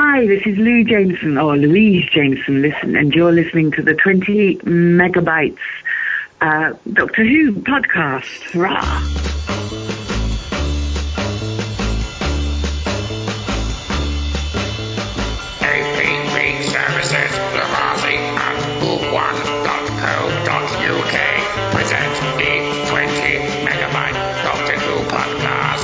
Hi, this is Lou Jameson, or Louise Jameson, and you're listening to the 20 Megabytes Doctor Who podcast. Hurrah! APV Services, Lavazzi and Who1.co.uk present the 20 Megabyte Doctor Who podcast.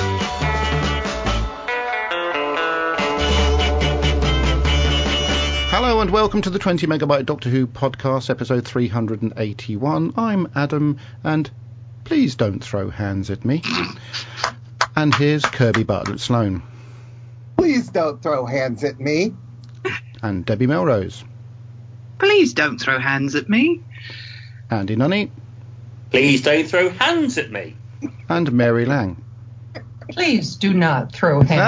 Hello and welcome to the 20 Megabyte Doctor Who podcast, episode 381. I'm Adam, and please don't throw hands at me. And here's Kirby Bartlett Sloan. Please don't throw hands at me. And Debbie Melrose. Please don't throw hands at me. Andy Nunny. Please don't throw hands at me. And Mary Lang. Please do not throw hands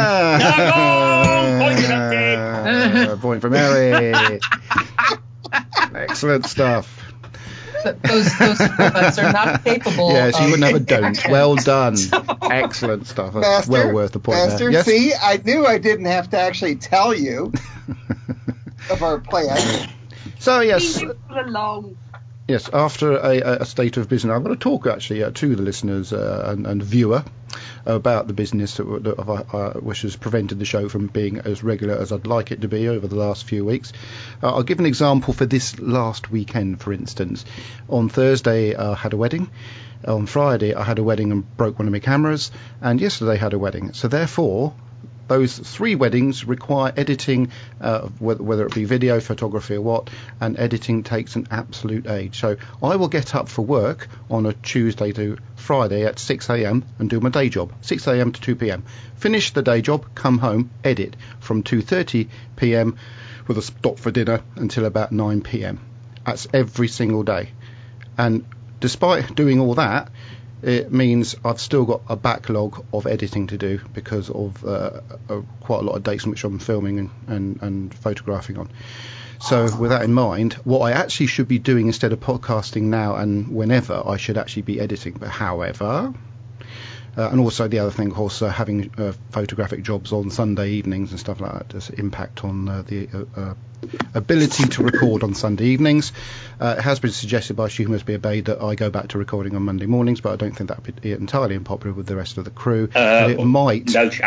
at me. Point for Mary. Excellent stuff. Those robots are not capable. Yes, you wouldn't have a don't. Well done. Excellent stuff. That's Master, well worth the point Master, there. Yes? see, I knew I didn't have to actually tell you of our plan. So, yes. Leave it alone. Yes, after a state of business, I'm going to talk actually to the listeners and viewer about the business which has prevented the show from being as regular as I'd like it to be over the last few weeks. I'll give an example for this last weekend, for instance. On Thursday, I had a wedding. On Friday, I had a wedding and broke one of my cameras. And yesterday, I had a wedding. So therefore, those three weddings require editing, whether it be video, photography or what, and editing takes an absolute age. So I will get up for work on a Tuesday to Friday at 6 a.m. and do my day job, 6 a.m. to 2 p.m. Finish the day job, come home, edit from 2:30 p.m. with a stop for dinner until about 9 p.m. That's every single day. And despite doing all that, it means I've still got a backlog of editing to do because of quite a lot of dates in which I'm filming and photographing on. So with that in mind, what I actually should be doing instead of podcasting now and whenever, I should actually be editing. But however, and also the other thing, of course, having photographic jobs on Sunday evenings and stuff like that does impact on the ability to record on Sunday evenings. It has been suggested by She Who Must Be Obeyed that I go back to recording on Monday mornings, but I don't think that would be entirely unpopular with the rest of the crew. But it might,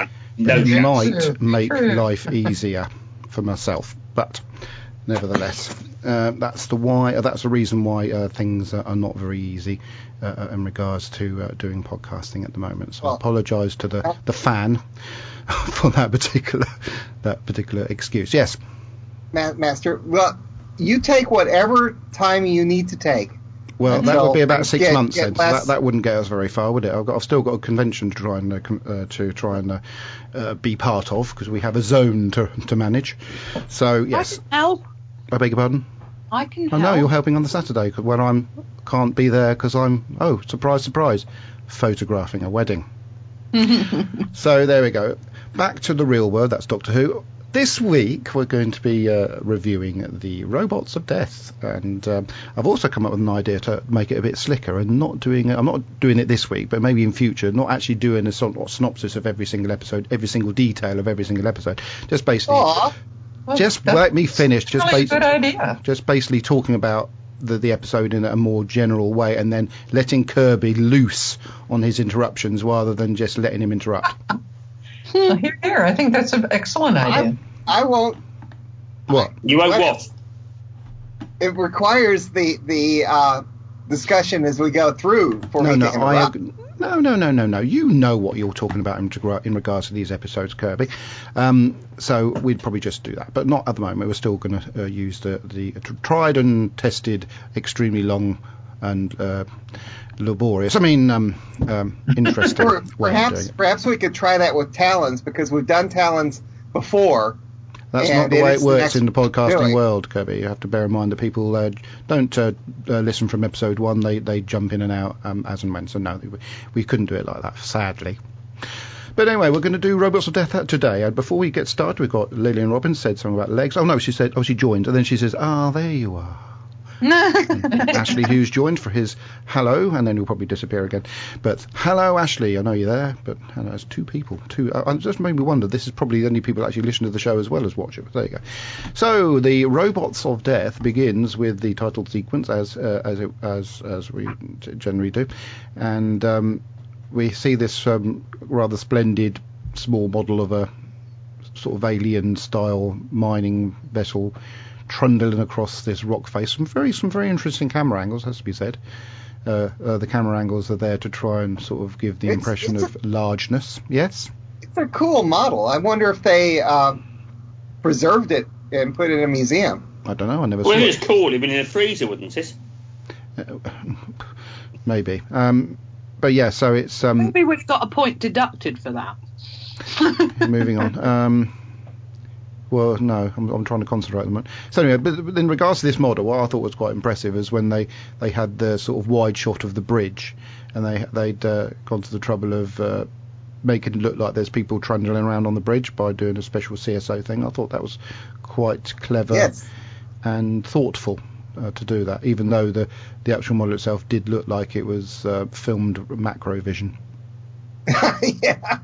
make life easier for myself. But nevertheless, that's the reason why things are not very easy in regards to doing podcasting at the moment. So I apologise to the fan for that particular excuse. Yes. Master, well, you take whatever time you need to take. Well, that would be about 6 months then. So that wouldn't get us very far, would it? I've still got a convention to try and be part of because we have a zone to manage. So yes. I can help. I beg your pardon? I can help. I know you're helping on the Saturday when I can't be there because I'm surprise, photographing a wedding. So there we go. Back to the real world. That's Doctor Who. This week we're going to be reviewing the Robots of Death, and I've also come up with an idea to make it a bit slicker and I'm not doing it this week, but maybe in future, not actually doing a synopsis of every single episode, every single detail of every single episode, just basically let me finish. Just really good idea. Just basically talking about the episode in a more general way, and then letting Kirby loose on his interruptions rather than just letting him interrupt. Here. I think that's an excellent idea. I won't. What? You won't what? It requires the discussion as we go through for me to interrupt. No. You know what you're talking about in regards to these episodes, Kirby. So we'd probably just do that, but not at the moment. We're still going to use the tried and tested, extremely long and laborious. Interesting. Perhaps we could try that with Talons because we've done Talons before. That's not the way it works in the podcasting world, Kirby. You have to bear in mind that people don't listen from episode 1. They jump in and out as and when. So no, we couldn't do it like that, sadly. But anyway, we're going to do Robots of Death today. And before we get started, we've got Lillian Robbins said something about legs. Oh no, she joined, and then she says, there you are. Ashley Hughes joined for his hello, and then he'll probably disappear again. But hello, Ashley, I know you're there, but there's two people. It just made me wonder, this is probably the only people that actually listen to the show as well as watch it. But there you go. So, the Robots of Death begins with the title sequence, as we generally do. And we see this rather splendid small model of a sort of alien-style mining vessel trundling across this rock face. Some very interesting camera angles, has to be said. The camera angles are there to try and sort of give the impression of largeness. Yes? It's a cool model. I wonder if they preserved it and put it in a museum. I don't know. I never saw it. Well, it's cool. It'd been in a freezer, wouldn't it? Maybe. But yeah, so it's... Maybe we've got a point deducted for that. Moving on. Well, no, I'm trying to concentrate at the moment. So anyway, but in regards to this model, what I thought was quite impressive is when they had the sort of wide shot of the bridge, and they'd gone to the trouble of making it look like there's people trundling around on the bridge by doing a special CSO thing. I thought that was quite clever and thoughtful to do that, even though the actual model itself did look like it was filmed macro vision. Yeah.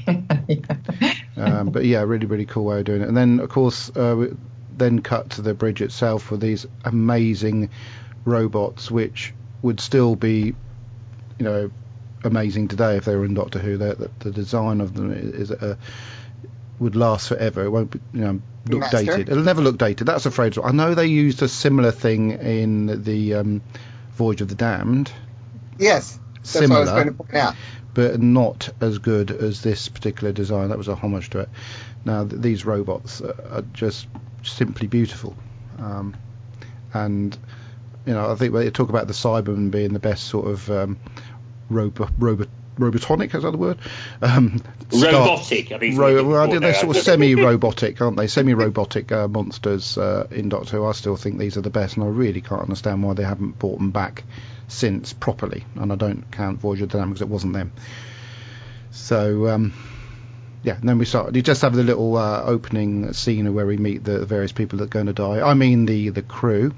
But yeah, really cool way of doing it. And then, of course, then cut to the bridge itself with these amazing robots, which would still be, amazing today if they were in Doctor Who. The design of them would last forever. It won't be, look dated. It'll never look dated. That's a phrase. I know they used a similar thing in the Voyage of the Damned. Yes, that's what I was going to point out. But not as good as this particular design. That was a homage to it. Now, these robots are just simply beautiful. And, I think when they talk about the Cybermen being the best sort of robotonic, is that the word? Robotic, I think. They're sort of semi-robotic, aren't they? Semi-robotic monsters in Doctor Who. I still think these are the best, and I really can't understand why they haven't brought them back since properly. And I don't count Voyage of the Damned because it wasn't them. So, and then we start. You just have the little opening scene where we meet the various people that are going to die. I mean, the crew.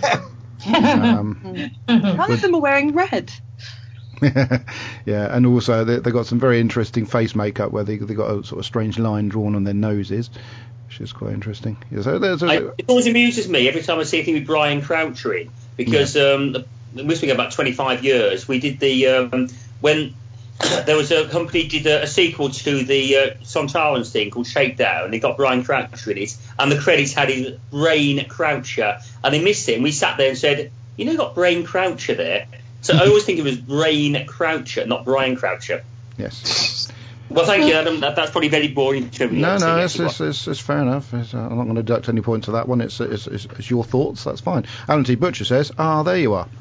None of them are wearing red. Yeah, and also they got some very interesting face makeup where they got a sort of strange line drawn on their noses, which is quite interesting. Yeah, so it always amuses me every time I see anything with Brian Croucher in, because we must be about 25 years. We did the when there was a company did a sequel to the Sontarans thing called Shakedown, and they got Brian Croucher in it, and the credits had his Brain Croucher, and they missed him. We sat there and said, you got Brain Croucher there. So I always think it was Brain Croucher, not Brian Croucher. Yes. Well, thank you, Adam. That's probably very boring to me. No, it's fair enough. I'm not going to deduct any points to that one. It's your thoughts. That's fine. Alan T. Butcher says, there you are.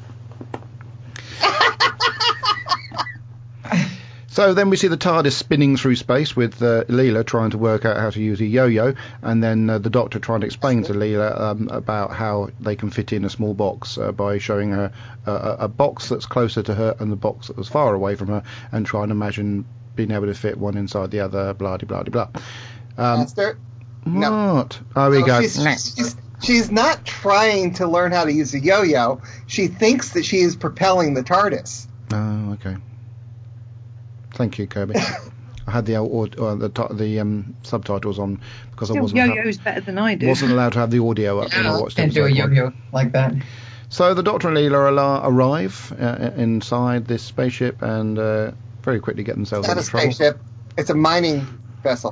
So then we see the TARDIS spinning through space with Leela trying to work out how to use a yo-yo, and then the Doctor trying to explain to Leela about how they can fit in a small box by showing her a box that's closer to her and the box that was far away from her, and trying to imagine being able to fit one inside the other, blah-de-blah-de-blah. Master? What? Oh, we go. She's not trying to learn how to use a yo-yo. She thinks that she is propelling the TARDIS. Oh, okay. Thank you, Kirby. I had the subtitles on because I wasn't. Yo-yo's better than I do. Wasn't allowed to have the audio up when I watched it. Can't do a yo-yo like that. So the Doctor and Leela arrive inside this spaceship and very quickly get themselves into trouble. It's not a spaceship. It's a mining vessel.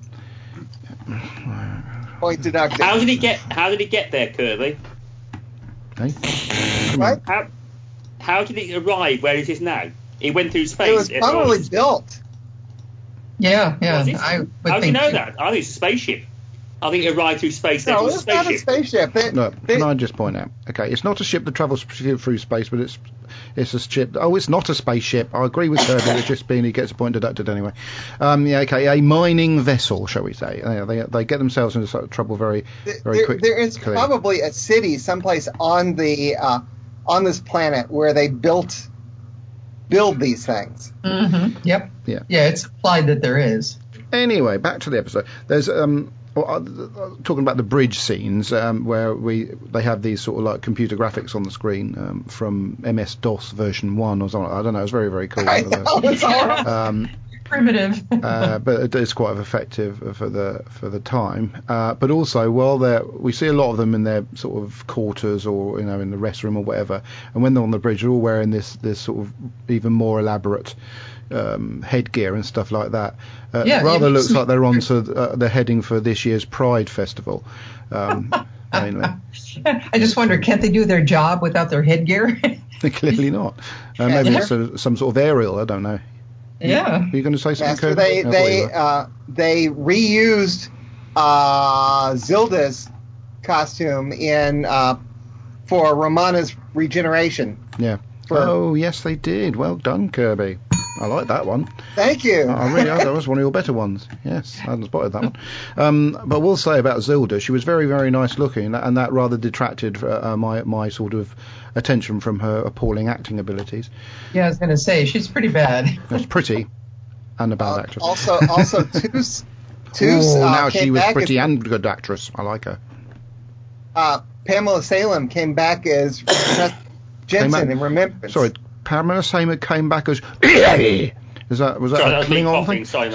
Point deducted. How did he get there, Kirby? Hey? What? How did it arrive where it is now? It went through space. It was probably built. Yeah. How do you know that? I think it's a spaceship. I think it arrived through space. No, it's not a spaceship. Can I just point out? Okay, it's not a ship that travels through space, but it's a ship. Oh, it's not a spaceship. I agree with Kirby. It's just he gets a point deducted anyway. A mining vessel, shall we say? They get themselves into sort of trouble very quickly. There is probably a city someplace on this planet where they build these things. Mm-hmm. Yep. Yeah, it's implied that there is. Anyway, back to the episode. There's talking about the bridge scenes where they have these sort of like computer graphics on the screen from MS-DOS version 1 or something. I don't know. It was very, very cool. I know, it's horrible. Primitive. But it is quite effective for the time. But also, while we see a lot of them in their sort of quarters or in the restroom or whatever, and when they're on the bridge, they're all wearing this sort of even more elaborate headgear and stuff like that. Rather looks like they're heading for this year's Pride Festival, mainly. I just wonder, can't they do their job without their headgear? Clearly not. Maybe it's some sort of aerial. I don't know. Yeah. Are you going to say something, So Kirby? they reused Zilda's costume for Romana's regeneration. Yeah. Oh, yes, they did. Well done, Kirby. I like that one. Thank you. That was one of your better ones. Yes, I hadn't spotted that one. But we'll say about Zilda, she was very, very nice looking, and that rather detracted my sort of attention from her appalling acting abilities. Yeah, I was going to say, she's pretty bad. That's pretty, and a bad actress. Also, Toos. Now she was pretty and good actress. I like her. Pamela Salem came back as Jensen in Remembrance. Sorry, Pamela Salem came back as. Was that a Klingon thing? Sorry,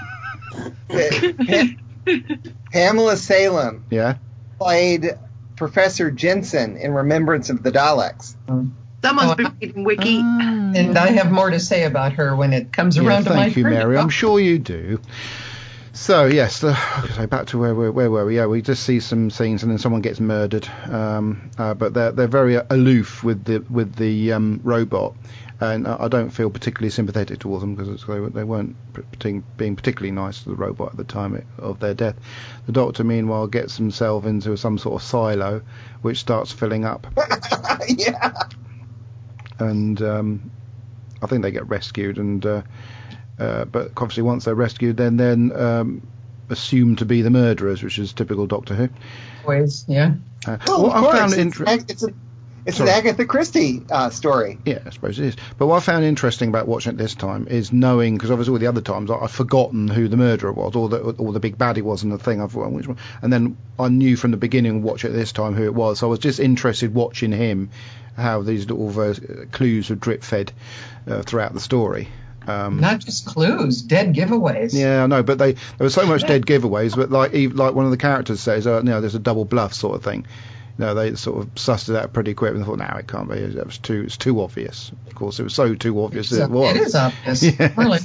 mate. Pamela Salem. Yeah. Played Professor Jensen in Remembrance of the Daleks. Someone's been reading Wiki. And I have more to say about her when it comes around to my turn. Thank you, Mary. I'm sure you do. So yes, back to where were we? Yeah, we just see some scenes, and then someone gets murdered. But they're very aloof with the robot, and I don't feel particularly sympathetic towards them because they weren't being particularly nice to the robot at the time of their death. The Doctor, meanwhile, gets himself into some sort of silo, which starts filling up. Yeah. And I think they get rescued, and but obviously once they're rescued, then assumed to be the murderers, which is typical Doctor Who. Always, yeah. Well, of course, it's an Agatha Christie story. Yeah, I suppose it is. But what I found interesting about watching it this time is knowing, because obviously all the other times I've forgotten who the murderer was, or the big baddie was in the thing. I've forgotten which one. And then I knew from the beginning, watch it this time, who it was. So I was just interested watching him, how these little clues were drip fed throughout the story. Not just clues, dead giveaways. Yeah, I know, but there was so much dead giveaways. But like one of the characters says, there's a double bluff sort of thing. They sort of sussed it out pretty quick and thought, no, it can't be. It's too obvious. Of course, it was so too obvious that it was. It is obvious. Yes. Really.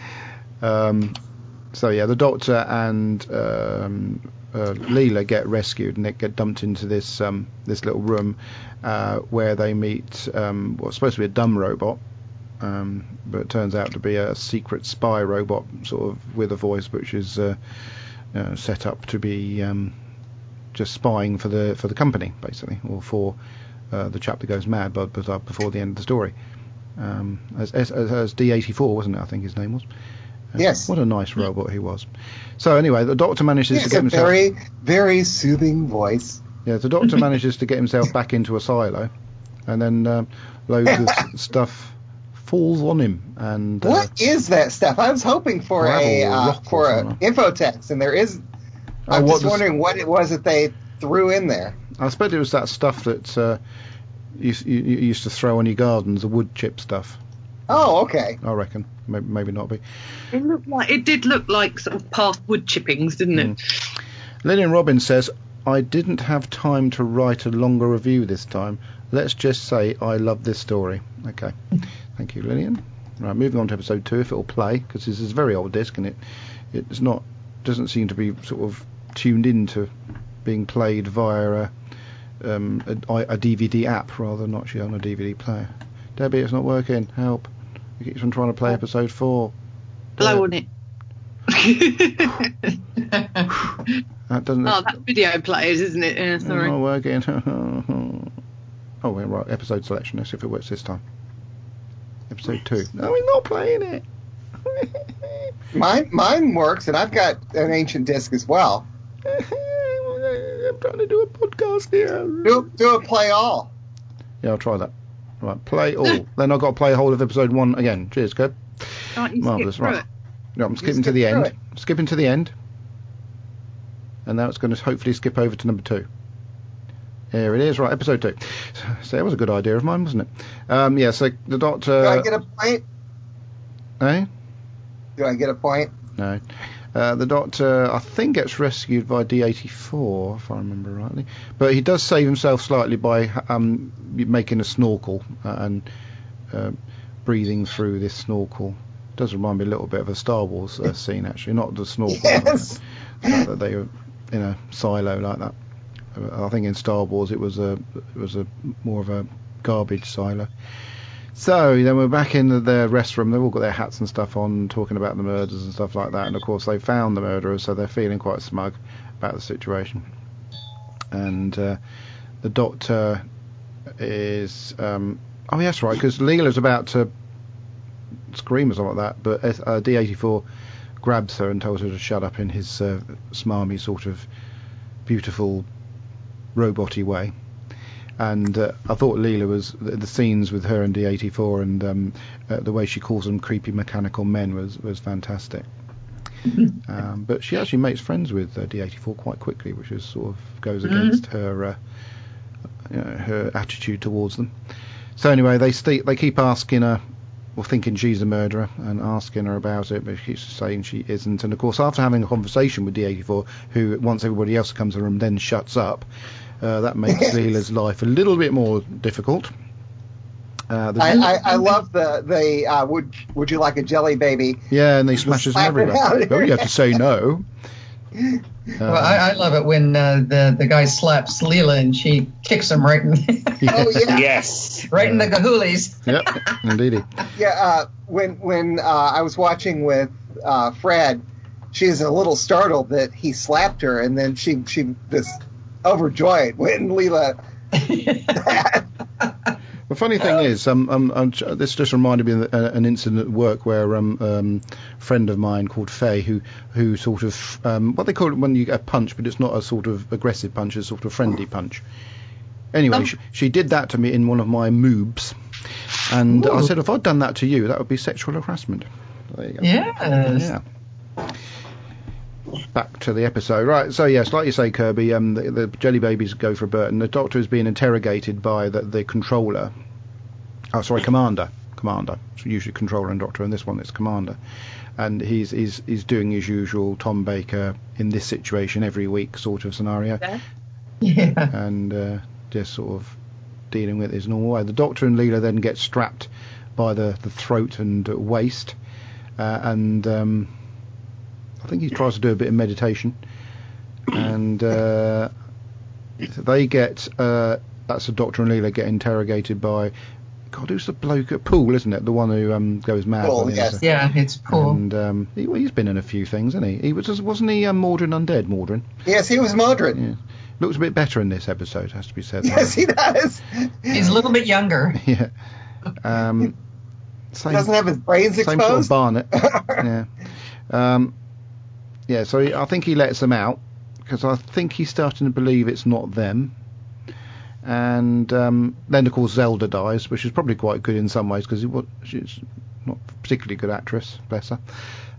So yeah, the Doctor and Leela get rescued and they get dumped into this little room where they meet what's supposed to be a dumb robot. But it turns out to be a secret spy robot, sort of with a voice which is set up to be just spying for the company, basically, or for the chap that goes mad, but before the end of the story. As D84, wasn't it? I think his name was. Yes. What a nice robot he was. So anyway, the Doctor manages to get himself. Very, very soothing voice. Yeah, the Doctor manages to get himself back into a silo, and then loads of stuff falls on him. And what is that stuff? I was hoping for a infotext, and there is. I'm just wondering what it was that they threw in there. I expect it was that stuff that you used to throw on your gardens, the wood chip stuff. Oh, okay. I reckon. Maybe not be. It did look like sort of past wood chippings, didn't it? Lillian Robbins says, I didn't have time to write a longer review this time. Let's just say I love this story. Okay. Thank you, Lillian. Right, moving on to episode 2, if it'll play, because this is a very old disc and it's not, doesn't seem to be sort of tuned into being played via a DVD app rather than actually on a DVD player. Debbie, it's not working. Help. It keeps on trying to play episode 4. Blow on it. That doesn't. Oh, that's video players, isn't it? Yeah, sorry. It's not working. Oh, we're right. Episode selection. Let's see if it works this time. Episode 2. No, we're not playing it. Mine works, and I've got an ancient disc as well. I'm trying to do a podcast here. Do a play all. Yeah, I'll try that. Right, play all. Then I've got to play a whole of episode 1 again. Cheers, Kev. Can't you Marvellous, skip through right. it? Yeah, I'm skipping to the end. Skipping to the end. and now it's going to hopefully skip over to number 2. Here it is, right, episode 2. So that was a good idea of mine, wasn't it? Yeah, so the Doctor... Do I get a point? Eh? Do I get a point? No. The Doctor, I think, gets rescued by D-84, if I remember rightly. But he does save himself slightly by making a snorkel and breathing through this snorkel. It does remind me a little bit of a Star Wars scene, actually. Not the snorkel, Yes. but the fact that they were in a silo like that. I think in Star Wars it was a more of a garbage silo. So then we're back in the rest room. They've all got their hats and stuff on, talking about the murders and stuff like that. And of course they found the murderers, so they're feeling quite smug about the situation. And the Doctor is oh yes, right, because Leela's about to scream or something like that, but D-84 grabs her and tells her to shut up in his smarmy sort of beautiful robot-y way. And I thought Leela was the scenes with her and D-84 and the way she calls them creepy mechanical men was fantastic. But she actually makes friends with D-84 quite quickly, which is sort of goes against her her attitude towards them. So anyway, they keep asking her, or thinking she's the murderer, and asking her about it, but she keeps saying she isn't. And of course, after having a conversation with D-84, who once everybody else comes to the room then shuts up, that makes Leela's life a little bit more difficult. I love the would you like a jelly baby? Yeah, and they smashes them everywhere. Oh, you have to say no. Well, I love it when the guy slaps Leela and she kicks him right in, Oh yeah. Yes. right in the gahoolies. Yep, indeedy. Yeah. When I was watching with Fred, she was a little startled that he slapped her, and then she was overjoyed when Leela. The funny thing is, this just reminded me of an incident at work where a friend of mine called Faye, who sort of what they call it when you get a punch, but it's not a sort of aggressive punch, it's a sort of friendly punch. Anyway, she did that to me in one of my moobs, and I said, if I'd done that to you, that would be sexual harassment. There you go. Yes. Yeah. Back to the episode, right? So yes, like you say, Kirby, the jelly babies go for a bird, and the Doctor is being interrogated by the controller. Oh, sorry, commander. It's usually controller and Doctor, and this one it's commander, and he's doing his usual Tom Baker in this situation every week sort of scenario, Yeah. and just sort of dealing with it his normal way. The Doctor and Leela then get strapped by the throat and waist, and I think he tries to do a bit of meditation, and they get that's the Doctor and Leela get interrogated by, God, who's the bloke at Poole, isn't it? The one who goes mad. Poole, yes. Yeah, it's cool. And he's been in a few things, hasn't he? Wasn't he Mordrin Undead? Mordrin. Yes, he was Mordrin. Yeah. Looks a bit better in this episode, has to be said. Yes, he does. He's a little bit younger. Yeah. He doesn't have his brains same exposed. sort of Barnet. Yeah. Yeah, so I think he lets them out because I think he's starting to believe it's not them. And then, of course, Zelda dies, which is probably quite good in some ways because she's not a particularly good actress, bless her.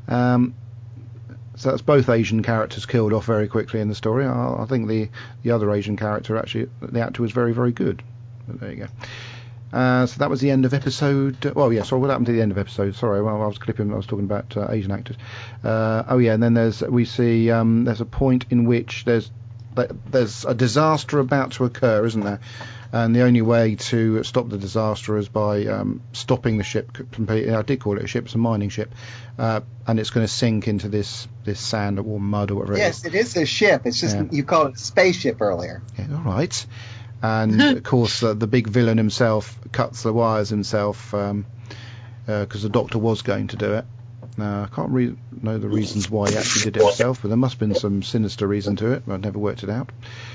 So that's both Asian characters killed off very quickly in the story. I think the other Asian character, actually, the actor was very, very good. But there you go. So that was the end of episode. Well, yeah. Sorry, what happened to the end of episode? Sorry, well, I was talking about Asian actors. Oh yeah, and then we see there's a point in which there's a disaster about to occur, isn't there? And the only way to stop the disaster is by stopping the ship completely. I did call it a ship; it's a mining ship, and it's going to sink into this sand or mud or whatever. Yes, it is a ship. It's just you called it a spaceship earlier. Yeah, all right. And of course, the big villain himself cuts the wires himself because the Doctor was going to do it. I can't know the reasons why he actually did it himself, but there must have been some sinister reason to it. I've never worked it out.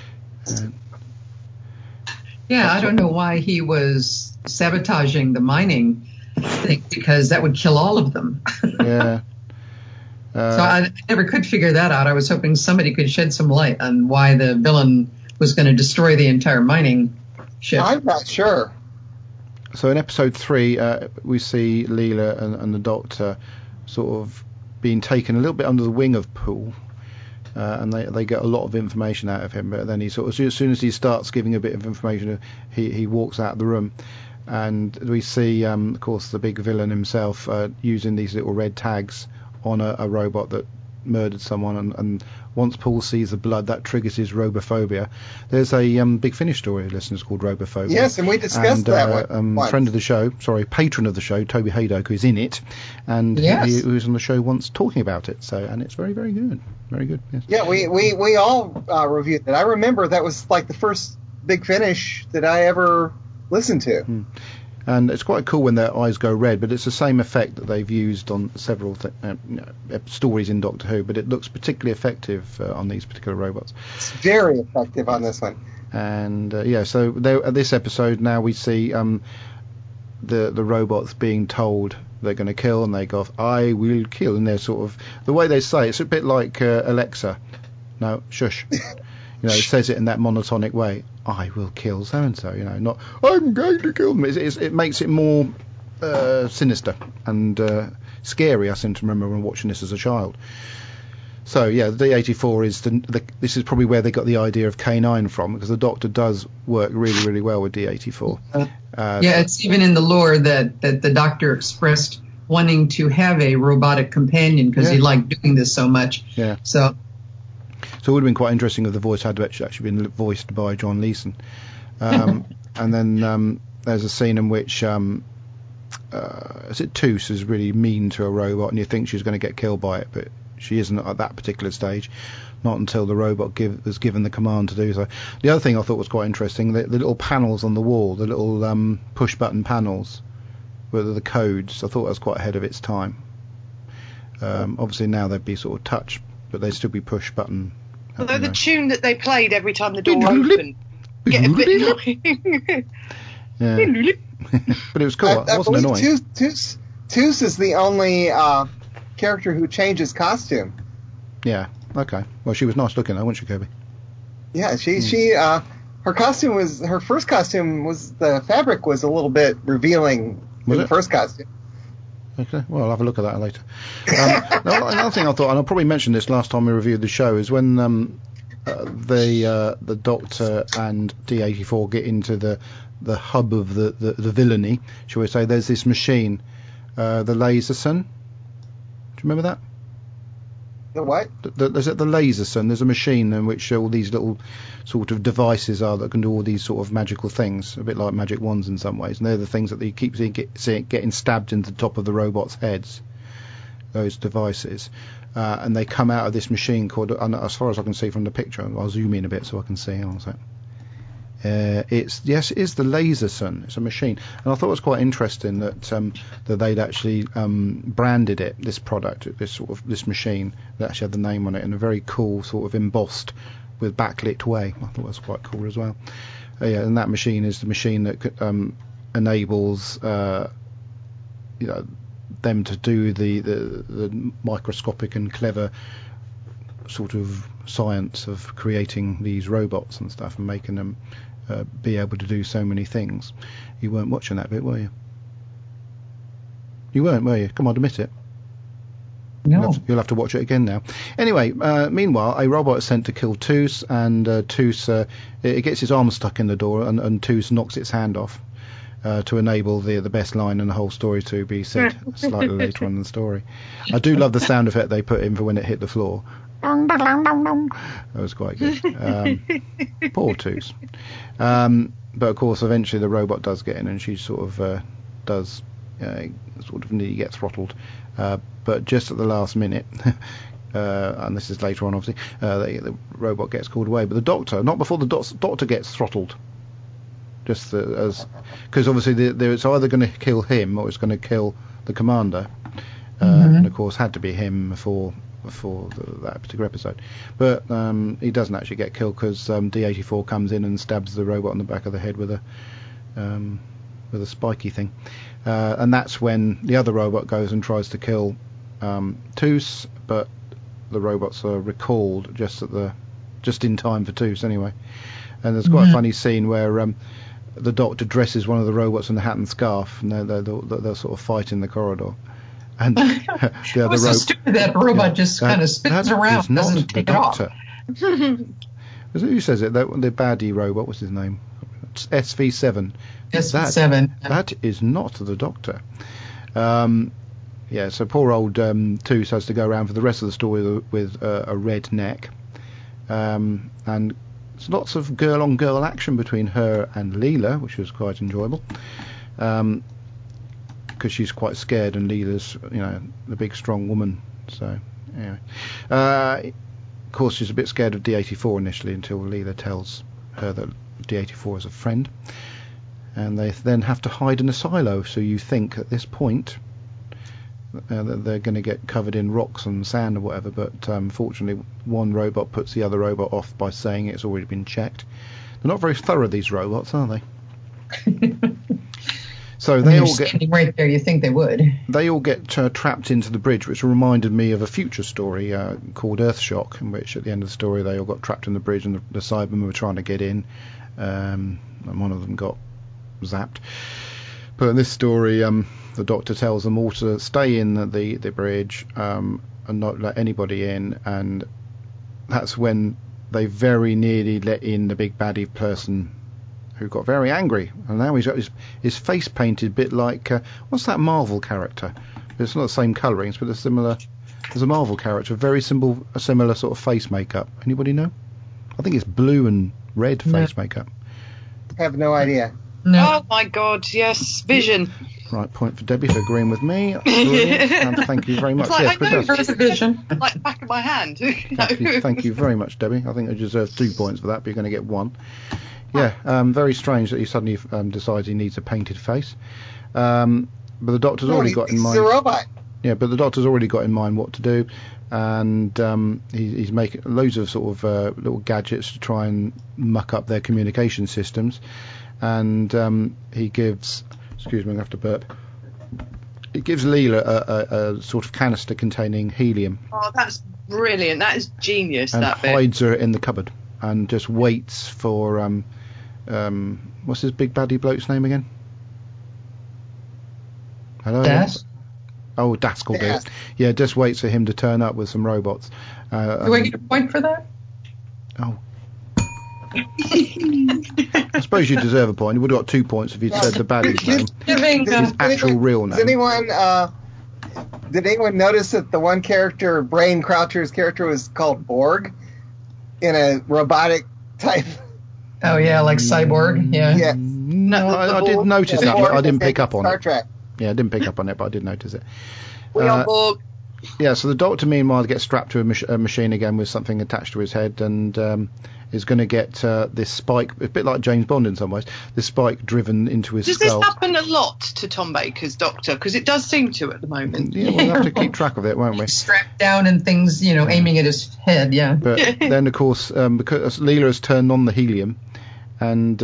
Yeah, I don't know why he was sabotaging the mining thing, because that would kill all of them. Yeah. So I never could figure that out. I was hoping somebody could shed some light on why the villain was going to destroy the entire mining ship. I'm not sure. So in episode 3, we see Leela and the Doctor sort of being taken a little bit under the wing of Poole and they get a lot of information out of him. But then he sort of, as soon as he starts giving a bit of information, he walks out of the room, and we see, of course, the big villain himself using these little red tags on a robot that murdered someone, and once Paul sees the blood, that triggers his robophobia. There's a Big Finish story, listeners, called Robophobia. Yes, and we discussed that one. Friend of the show, patron of the show, Toby Haydock, who's in it, and he was on the show once talking about it. So, and it's very, very good, very good. Yes. Yeah, we all reviewed it. I remember that was like the first Big Finish that I ever listened to. And it's quite cool when their eyes go red, but it's the same effect that they've used on several stories in Doctor Who, but it looks particularly effective on these particular robots. It's very effective on this one. And so at this episode now we see the robots being told they're going to kill, and they go, "I will kill," and they're sort of, the way they say it's a bit like Alexa. No, shush. It says it in that monotonic way. I will kill so and so. Not I'm going to kill them. It makes it more sinister and scary. I seem to remember when watching this as a child. So the D84 is this is probably where they got the idea of K9 from, because the Doctor does work really, really well with D84. It's even in the lore that the Doctor expressed wanting to have a robotic companion because he liked doing this so much. Yeah. So it would have been quite interesting if the voice had actually been voiced by John Leeson. And then there's a scene in which Toos is really mean to a robot, and you think she's going to get killed by it, but she isn't at that particular stage, not until the robot was given the command to do so. The other thing I thought was quite interesting, the little panels on the wall, the little push-button panels with the codes, I thought that was quite ahead of its time. Obviously now they'd be sort of touch, but they'd still be push-button. Although the tune that they played every time the door opened get a bit annoying. Yeah. But it was cool. It wasn't annoying. Toos is the only character who changes costume. Yeah. Okay. Well, she was nice looking though, wasn't she, Kirby? Yeah. Her costume was, her first costume was, the fabric was a little bit revealing in the first costume. Okay, well, I'll have a look at that later. Another thing I thought, and I'll probably mention this last time we reviewed the show, is when the Doctor and D84 get into the hub of the villainy, shall we say, there's this machine, the Laser Sun. Do you remember that? The what? There's the Laser Sun. There's a machine in which all these little sort of devices are that can do all these sort of magical things, a bit like magic wands in some ways. And they're the things that you keep seeing getting stabbed into the top of the robots' heads. Those devices, and they come out of this machine called, and as far as I can see from the picture, I'll zoom in a bit so I can see. It is the Laser Sun. It's a machine, and I thought it was quite interesting that they'd actually branded it, this product, this machine that actually had the name on it in a very cool sort of embossed with backlit way. I thought that was quite cool as well. And that machine is the machine that enables them to do the microscopic and clever sort of science of creating these robots and stuff and making them be able to do so many things. You weren't watching that bit, were you? You weren't, were you? Come on, admit it. No. You'll have to watch it again now. Anyway, meanwhile, a robot is sent to kill Toos, and Toos it gets his arm stuck in the door, and Toos knocks its hand off to enable the best line in the whole story to be said slightly later on in the story. I do love the sound effect they put in for when it hit the floor. That was quite good. Poor Toos. But of course, eventually the robot does get in, and she sort of does nearly get throttled. But just at the last minute, and this is later on, obviously, the robot gets called away. But the Doctor, not before the Doctor gets throttled. Just because obviously it's either going to kill him or it's going to kill the commander, and of course had to be him for that particular episode. But he doesn't actually get killed because D84 comes in and stabs the robot on the back of the head with a spiky thing, and that's when the other robot goes and tries to kill Toos, but the robots are recalled just in time for Toos anyway. And there's quite a funny scene where the Doctor dresses one of the robots in the hat and scarf, and they'll sort of fight in the corridor. And the other was so stupid that robot just kind of spins around and doesn't take it off. Who says it? The baddie robot, what's his name? SV7. SV7. That is not the Doctor. Yeah, so poor old Toos has to go around for the rest of the story with a red neck. And there's lots of girl-on-girl action between her and Leela, which was quite enjoyable. Because she's quite scared, and Leela's, the big, strong woman. So, anyway. Of course, she's a bit scared of D84 initially until Leela tells her that D84 is a friend. And they then have to hide in a silo, so you think at this point that they're going to get covered in rocks and sand or whatever, but fortunately one robot puts the other robot off by saying it's already been checked. They're not very thorough, these robots, are they? So they all get right there. You think they would? They all get trapped into the bridge, which reminded me of a future story called Earthshock, in which at the end of the story they all got trapped in the bridge, and the Cybermen were trying to get in, and one of them got zapped. But in this story, the Doctor tells them all to stay in the bridge and not let anybody in, and that's when they very nearly let in the big baddie person, who got very angry, and now he's got his face painted a bit like what's that Marvel character? It's not the same colourings, but there's a Marvel character, very similar sort of face makeup. Anybody know? I think it's blue and red face makeup. I have no idea. No. Oh my God! Yes, Vision. Right, point for Debbie for agreeing with me. Brilliant. And thank you very much. It's like, yes, I know but a Vision. like back of my hand. thank you very much, Debbie. I think I deserve 2 points for that, but you're going to get 1. Yeah, very strange that he suddenly decides he needs a painted face. But the Doctor's already got in mind. He's a robot. Yeah, but the Doctor's already got in mind what to do, and he's making loads of sort of little gadgets to try and muck up their communication systems. And he gives, excuse me, I'm going to have to burp. It gives Leela a sort of canister containing helium. Oh, that's brilliant. That is genius, and that bit. hides her in the cupboard and just waits for what's his big baddie bloke's name again? Hello? Das? Oh, Dask will do it. Yeah, just waits for him to turn up with some robots. Do I get a point for that? Oh. I suppose you deserve a point. You would have got 2 points if you'd said the baddie's name. His actual real name. Did anyone notice that the one character, Brain Croucher's character, was called Borg in a robotic type? Oh yeah, like Cyborg. Yeah. Yes. No, I did notice that, but I didn't pick up on Star it. Trek. Yeah, I didn't pick up on it, but I did notice it. We are Borg. Yeah, so the Doctor, meanwhile, gets strapped to a machine again with something attached to his head, and is going to get this spike, a bit like James Bond in some ways, this spike driven into his skull. Does this happen a lot to Tom Baker's Doctor? Because it does seem to at the moment. Yeah, we'll have to keep track of it, won't we? Strapped down and things, aiming at his head, yeah. But then, of course, because Leela has turned on the helium, and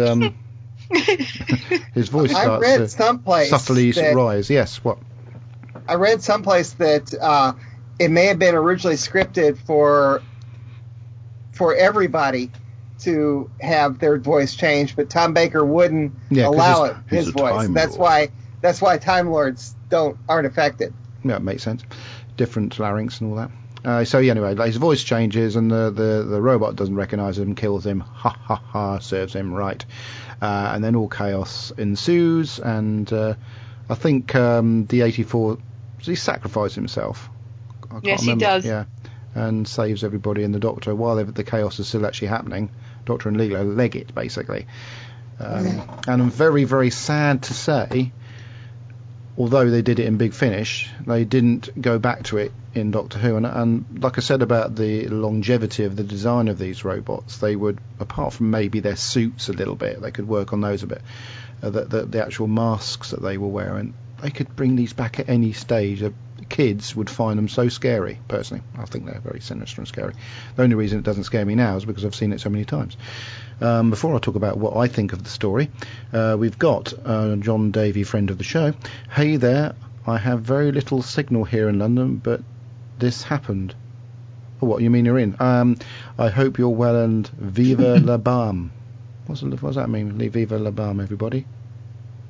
his voice starts to subtly rise. Yes, what? I read someplace that it may have been originally scripted for everybody to have their voice changed, but Tom Baker wouldn't allow his voice. That's why Time Lords aren't affected. Yeah, it makes sense. Different larynx and all that. So anyway, his voice changes, and the robot doesn't recognise him, kills him. Ha ha ha! Serves him right. And then all chaos ensues, and I think D84. Does he sacrifice himself? Yes, he does. Yeah, and saves everybody and the Doctor while the chaos is still actually happening. Doctor and Leela leg it basically, and I'm very, very sad to say, although they did it in Big Finish, they didn't go back to it in Doctor Who. And like I said about the longevity of the design of these robots, they would, apart from maybe their suits a little bit, they could work on those a bit. The actual masks that they were wearing, they could bring these back at any stage. Kids would find them so scary. Personally, I think they're very sinister and scary. The only reason it doesn't scare me now is because I've seen it so many times. Before I talk about what I think of the story, we've got John Davey, friend of the show. Hey there, I have very little signal here in London, but this happened. Oh, what, you mean you're in? I hope you're well and viva la bam. What does that mean? Viva la bam, everybody.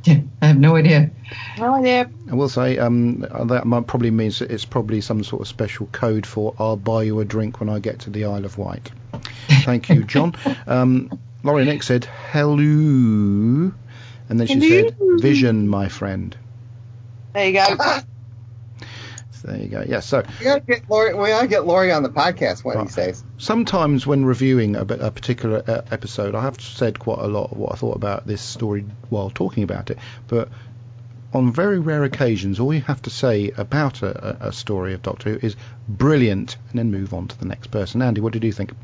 Yeah, I have no idea. No idea. I will say that probably means that it's probably some sort of special code for I'll buy you a drink when I get to the Isle of Wight. Thank you, John. Laurie Nick said, hello. And then she said, vision, my friend. There you go. So there you go. Yeah, so We gotta get Laurie on the podcast one of these days. sometimes when reviewing a particular episode, I have said quite a lot of what I thought about this story while talking about it. But on very rare occasions, all you have to say about a story of Doctor Who is brilliant, and then move on to the next person. Andy, what did you think?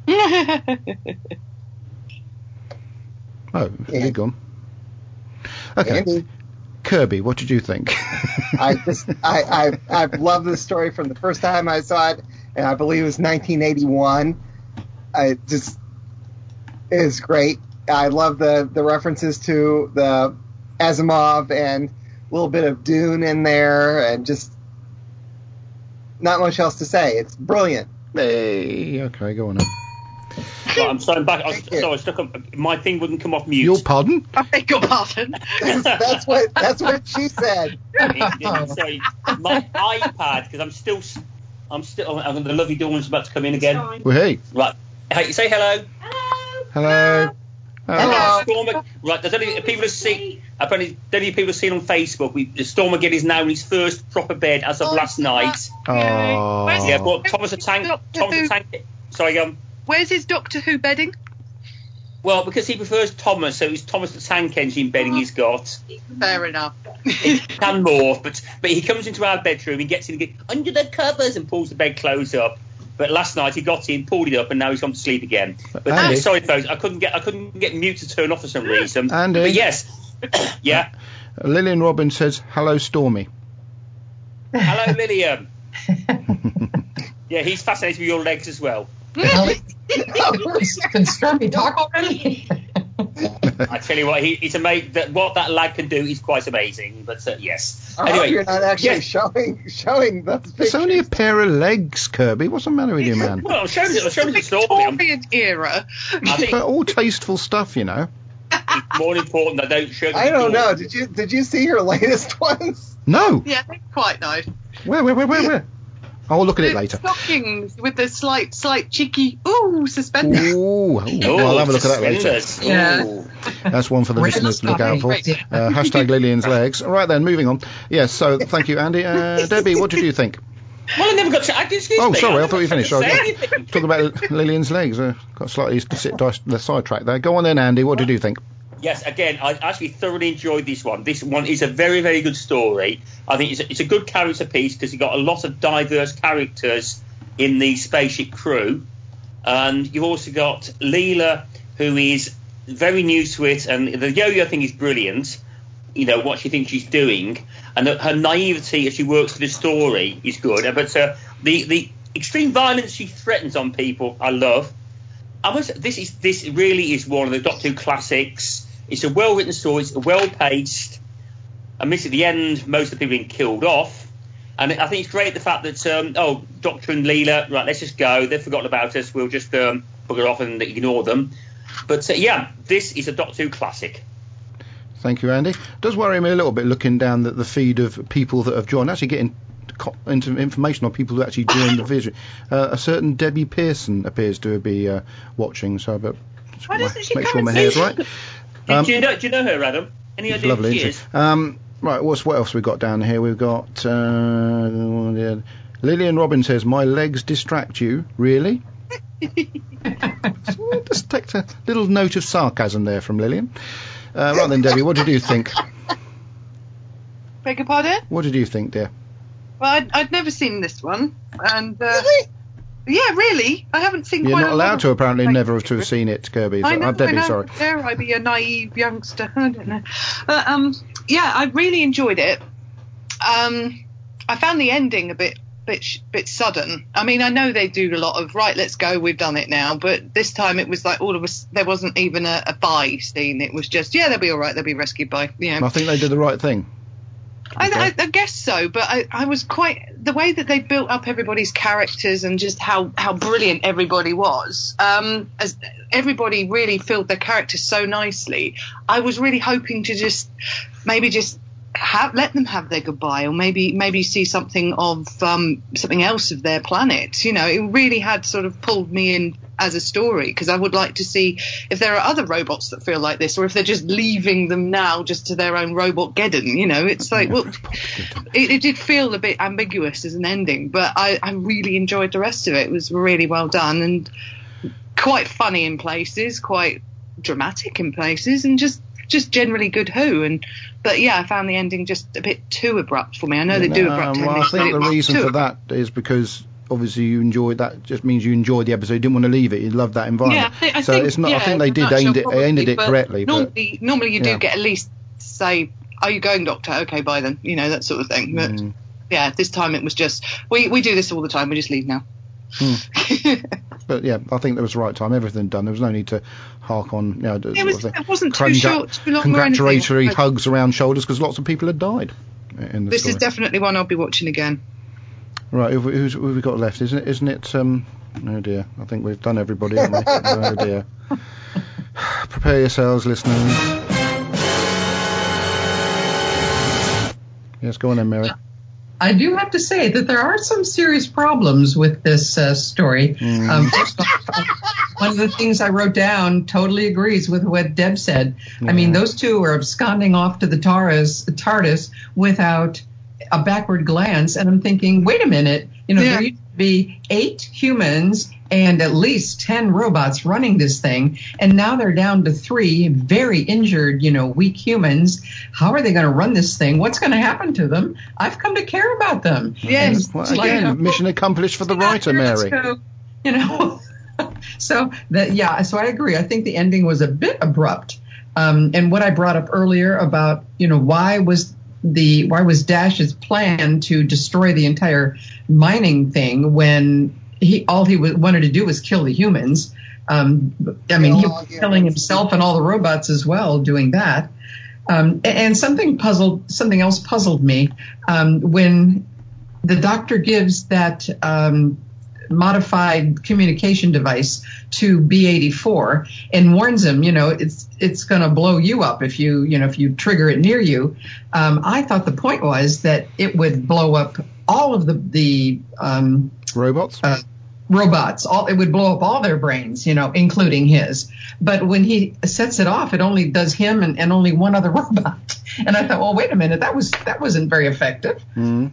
Oh, is he gone? Okay. Andy. Kirby, what did you think? I've loved this story from the first time I saw it, and I believe it was 1981. It is great. I love the references to the Asimov and a little bit of Dune in there, and just not much else to say. It's brilliant. Hey, okay, go on then. Right, I'm sorry, I'm back. Sorry, I stuck up. My thing wouldn't come off mute. Your pardon? I beg your pardon. That's what she said. Sorry, my iPad, because the lovely Dawn's about to come in again. Well, hey. Right, hey, say hello. Hello. Hello. Stormer. Right, there's only people have seen. Apparently, only people have seen on Facebook. Stormer again is now in his first proper bed as of last night. Oh. Yeah, but Thomas the Tank. Sorry, Where's his Doctor Who bedding? Well, because he prefers Thomas, so it's Thomas the Tank Engine bedding he's got. Fair enough. It can morph, but he comes into our bedroom, he gets in, under the covers and pulls the bedclothes up. But last night he got in, pulled it up, and now he's gone to sleep again. But sorry, folks, I couldn't get mute to turn off for some reason. Andy. But yes, yeah. Lillian Robbins says, hello, Stormy. Hello, Lillian. Yeah, he's fascinated with your legs as well. Can Stormy talk already? I tell you what, he's amazing. What that lad can do is quite amazing. But yes. I hope you're not actually showing those pictures. It's only a pair of legs, Kirby. What's the matter with you, man? Well, I'm showing it to Stormy. Victorian era. I think all tasteful stuff, you know. it's more important that I don't show. I don't know. Did you see her latest ones? No. Yeah, they're quite nice. Where? I'll look at it later. Stockings with the slight cheeky suspenders. Ooh, I'll have a look at that later. Yeah. That's one for the listeners to look out for. Hashtag Lillian's legs. All right then, moving on. Yes, so thank you, Andy. Debbie, what did you think? Well, I never got to. Excuse me. Sorry, I thought you finished. Sorry. Anything. Talking about Lillian's legs. Got slightly the sidetrack there. Go on then, Andy. What did you think? Yes, again, I actually thoroughly enjoyed this one. This one is a very, very good story. I think it's a good character piece because you've got a lot of diverse characters in the spaceship crew. And you've also got Leela, who is very new to it. And the yo-yo thing is brilliant, you know, what she thinks she's doing. And her naivety as she works through the story is good. But the extreme violence she threatens on people, I love. This really is one of the Doctor Who classics. It's a well-written story. It's well-paced. I miss at the end, most of the people being killed off. And I think it's great the fact that, Doctor and Leela, right, let's just go. They've forgotten about us. We'll just bugger off and ignore them. But, this is a Doctor Who classic. Thank you, Andy. It does worry me a little bit looking down the feed of people that have joined, actually getting into information on people who actually joined the vision. A certain Debbie Pearson appears to be watching, so I better make sure my hair's right. Do you know her, Adam? Any idea lovely, who she is? Right, what else we got down here? We've got Lillian Robbins says, my legs distract you. Really? Just take a little note of sarcasm there from Lillian. Right then, Debbie, what did you think? Beg your pardon? What did you think, dear? Well, I'd never seen this one. And Really? yeah, really. I haven't seen You're quite not a lot allowed of to apparently them. never have to have seen it, Kirby. So, I know, Debbie, I know. sorry. Dare I be a naive youngster? I don't know. But, I really enjoyed it. I found the ending a bit sudden. I mean, I know they do a lot of, right, let's go, we've done it now. But this time it was like all of us, there wasn't even a bye scene. It was just, they'll be all right, they'll be rescued by, I think they did the right thing. I guess so, but I was quite the way that they built up everybody's characters and just how brilliant everybody was. As everybody really filled their characters so nicely, I was really hoping to just let them have their goodbye, or maybe see something of something else of their planet. You know, it really had sort of pulled me in as a story, because I would like to see if there are other robots that feel like this, or if they're just leaving them now just to their own Robot-geddon. You know, it's like, well, it did feel a bit ambiguous as an ending, but I really enjoyed the rest of it. It was really well done and quite funny in places, quite dramatic in places, and just generally good Who. But yeah, I found the ending just a bit too abrupt for me. I know they do abrupt endings. Well, I think the reason for that is because obviously you enjoyed that. Just means you enjoyed the episode. You didn't want to leave it. You loved that environment. Yeah, I think it's not. Yeah, I think they did ended it correctly. Normally you do get at least say, "Are you going, Doctor? Okay, bye then." You know, that sort of thing. But yeah, this time it was just we do this all the time. We just leave now. But yeah, I think that was the right time. Everything done. There was no need to hark on. You know, it wasn't too short, too long, congratulatory hugs around shoulders, because lots of people had died in the This story. is definitely one I'll be watching again. Right, who have we got left? Isn't it? Oh dear, I think we've done everybody, haven't we? Oh dear. Prepare yourselves, listeners. Yes, go on then, Mary. I do have to say that there are some serious problems with this story. First off, one of the things I wrote down totally agrees with what Deb said. Yeah. I mean, those two are absconding off to the TARDIS without a backward glance, and I'm thinking, wait a minute, there used to be 8 humans and at least 10 robots running this thing, and now they're down to 3 very injured, weak humans. How are they going to run this thing? What's going to happen to them? I've come to care about them. Yes. Well, again, mission accomplished for the writer, Mary. So I agree. I think the ending was a bit abrupt. And what I brought up earlier about, why was Dash's plan to destroy the entire mining thing when all he wanted to do was kill the humans? He was killing himself and all the robots as well doing that. And something else puzzled me when the Doctor gives that modified communication device to B-84 and warns him, it's going to blow you up if you trigger it near you. I thought the point was that it would blow up all of the robots. It would blow up all their brains, including his. But when he sets it off, it only does him and only one other robot. And I thought, well, wait a minute, that wasn't very effective. Mm-hmm.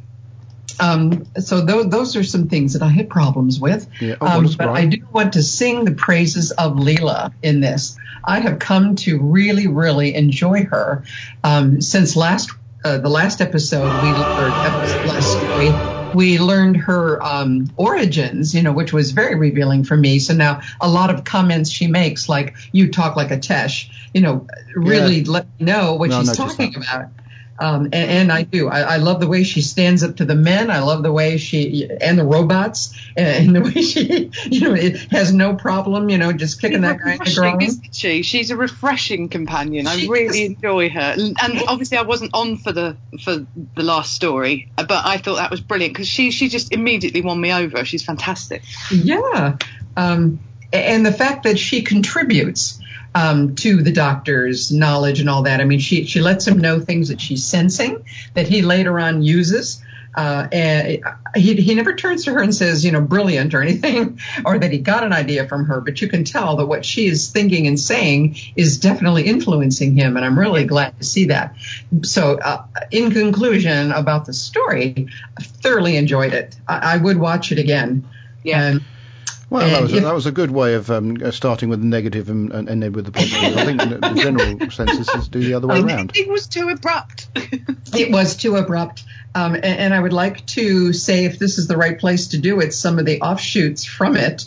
So those are some things that I had problems with. Yeah. But I do want to sing the praises of Leela in this. I have come to really, really enjoy her. Since the last episode, last story, we learned her origins, which was very revealing for me. So now a lot of comments she makes, like, you talk like a Tesh, really let me know what she's talking about. And I do. I love the way she stands up to the men. I love the way and the robots, and the way she, has no problem, just kicking that guy in the groin. Isn't she? She's a refreshing companion. I really enjoy her. And obviously I wasn't on for the last story, but I thought that was brilliant because she just immediately won me over. She's fantastic. Yeah. And the fact that she contributes to the Doctor's knowledge and all that. I mean, she lets him know things that she's sensing that he later on uses. And he never turns to her and says, brilliant or anything, or that he got an idea from her. But you can tell that what she is thinking and saying is definitely influencing him. And I'm really glad to see that. So in conclusion about the story, I thoroughly enjoyed it. I would watch it again. Yeah. Well, that was a good way of starting with the negative and ending with the positive. I think the general consensus is do the other way around. It was too abrupt. It was too abrupt. And I would like to say, if this is the right place to do it, some of the offshoots from it,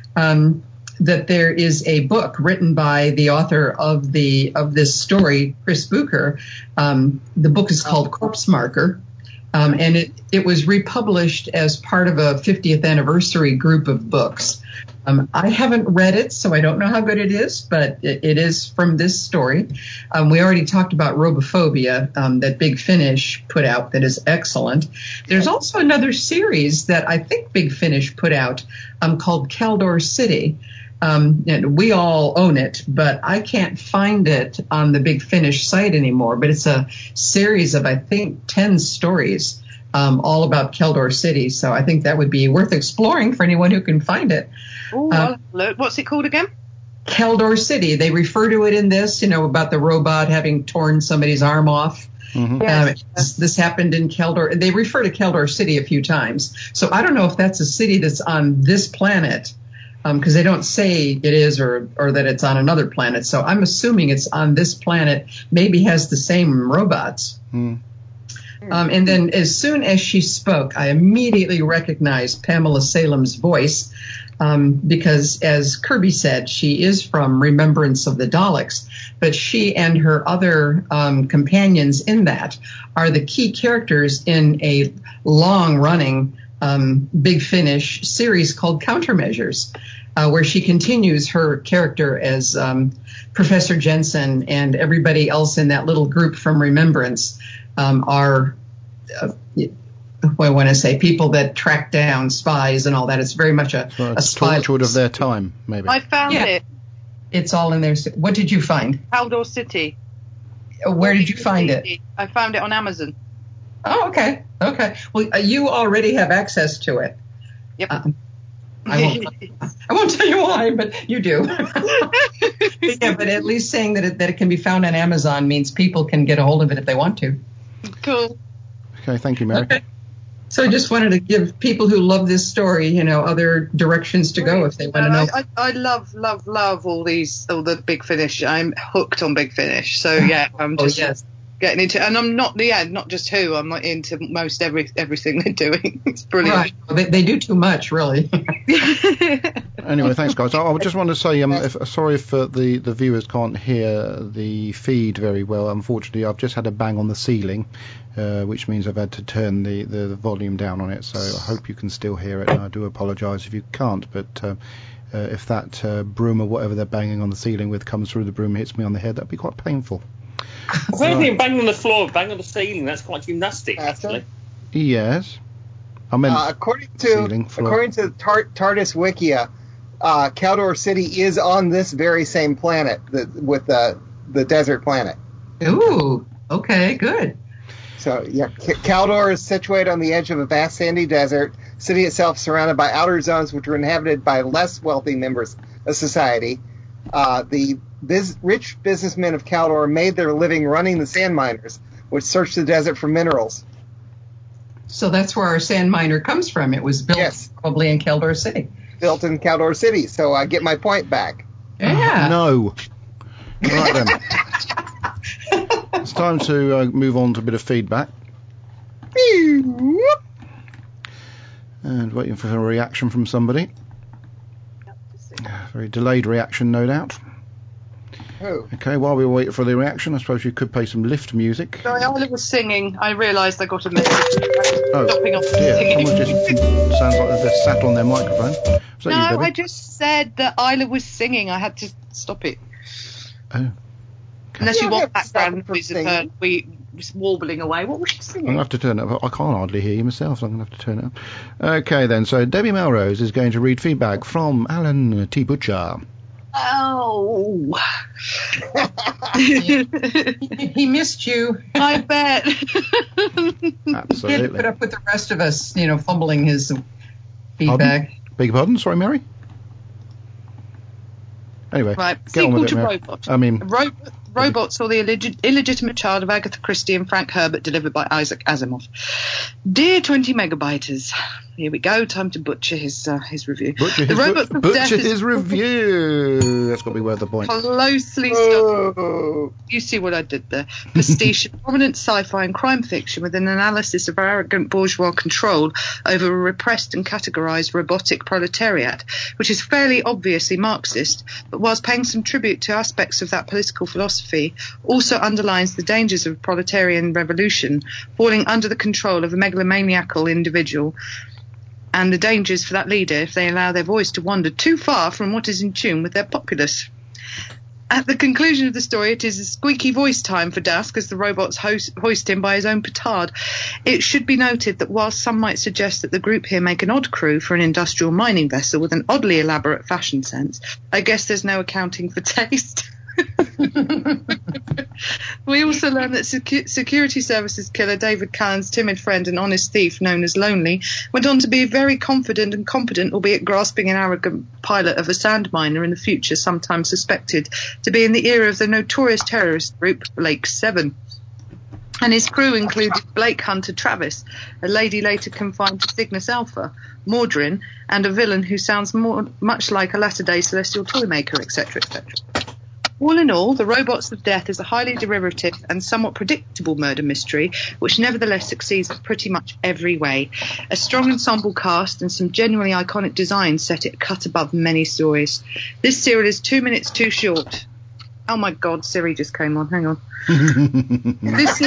that there is a book written by the author of this story, Chris Bucher. The book is called Corpse Marker. And it was republished as part of a 50th anniversary group of books. I haven't read it, so I don't know how good it is, but it is from this story. We already talked about Robophobia that Big Finish put out that is excellent. There's also another series that I think Big Finish put out called Caldor City. And we all own it, but I can't find it on the Big Finish site anymore. But it's a series of, I think, 10 stories all about Caldor City. So I think that would be worth exploring for anyone who can find it. Oh, what's it called again? Caldor City. They refer to it in this, about the robot having torn somebody's arm off. Mm-hmm. Yes. This happened in Caldor. They refer to Caldor City a few times. So I don't know if that's a city that's on this planet, because they don't say it is or that it's on another planet. So I'm assuming it's on this planet, maybe has the same robots. Mm. And then as soon as she spoke, I immediately recognized Pamela Salem's voice because, as Kirby said, she is from Remembrance of the Daleks, but she and her other companions in that are the key characters in a long-running Big Finish series called Countermeasures, where she continues her character as Professor Jensen, and everybody else in that little group from Remembrance are, what I want to say, people that track down spies and all that. It's very much a spy. Torchwood of their time, maybe. I found it. It's all in there. What did you find? Caldor City. Where did you find it? I found it on Amazon. Oh, okay. Well, you already have access to it. Yep. I won't tell you why, but you do. Yeah, but at least saying that it can be found on Amazon means people can get a hold of it if they want to. Cool. Okay, thank you, Mary. Okay. So I just wanted to give people who love this story, other directions to go if they want to know. I love all the Big Finish. I'm hooked on Big Finish. So yeah, I'm just getting into, and I'm not just who, I'm not into most everything they're doing. It's brilliant. Right. They do too much, really. Anyway, thanks, guys. I just want to say, sorry if the viewers can't hear the feed very well. Unfortunately, I've just had a bang on the ceiling, which means I've had to turn the volume down on it. So I hope you can still hear it. And I do apologise if you can't, but if that broom or whatever they're banging on the ceiling with comes through the broom and hits me on the head, that'd be quite painful. If anything, bang on the floor, bang on the ceiling, that's quite gymnastic, actually. Yes. I mean, according to TARDIS Wikia, Caldor City is on this very same planet with the desert planet. Ooh, okay, good. So, yeah, Caldor is situated on the edge of a vast sandy desert. City itself surrounded by outer zones which were inhabited by less wealthy members of society. The rich businessmen of Caldor made their living running the sand miners, which searched the desert for minerals. So that's where our sand miner comes from. It was built probably in Caldor City. Built in Caldor City, so I get my point back. Yeah. No. Right then. It's time to move on to a bit of feedback. And waiting for a reaction from somebody. Very delayed reaction, no doubt. Oh. Okay, while we wait for the reaction, I suppose you could play some lift music. Sorry, Isla was singing. I realised I got a message. Stopping off dear. singing. Someone just sounds like they're sat on their microphone. Was that you, Debbie? I just said that Isla was singing. I had to stop it. Oh. Okay. Unless you want background noise of her just warbling away. What was she I'm singing? going to have to turn it up. I can't hardly hear you myself, so I'm going to have to turn it up. Okay, then. So Debbie Melrose is going to read feedback from Alan T. Butcher. Oh. He missed you. I bet. Absolutely. Put up with the rest of us, fumbling his feedback. Beg your pardon? Sorry, Mary? Anyway, right. Get on with Sequel it, to Mary. Robot. I mean... Robot saw the illegitimate child of Agatha Christie and Frank Herbert, delivered by Isaac Asimov. Dear 20 Megabyters, here we go. Time to butcher his review. Butcher his review. That's got to be worth the point. Closely studied. You see what I did there. Pastiche prominent sci-fi and crime fiction with an analysis of arrogant bourgeois control over a repressed and categorized robotic proletariat, which is fairly obviously Marxist, but whilst paying some tribute to aspects of that political philosophy, also underlines the dangers of proletarian revolution falling under the control of a megalomaniacal individual and the dangers for that leader if they allow their voice to wander too far from what is in tune with their populace. At the conclusion of the story, it is a squeaky voice time for Dask as the robots hoist him by his own petard. It should be noted that whilst some might suggest that the group here make an odd crew for an industrial mining vessel with an oddly elaborate fashion sense, I guess there's no accounting for taste. We also learn that security services killer David Callan's timid friend and honest thief known as Lonely went on to be a very confident and competent, albeit grasping and arrogant pilot of a sand miner in the future, sometimes suspected to be in the era of the notorious terrorist group Blake 7. And his crew included Blake Hunter Travis, a lady later confined to Cygnus Alpha, Mordrin, and a villain who sounds much like a latter-day celestial toymaker, etc., etc. All in all, The Robots of Death is a highly derivative and somewhat predictable murder mystery, which nevertheless succeeds in pretty much every way. A strong ensemble cast and some genuinely iconic designs set it cut above many stories. This serial is 2 minutes too short. Oh my God, Siri just came on. Hang on. This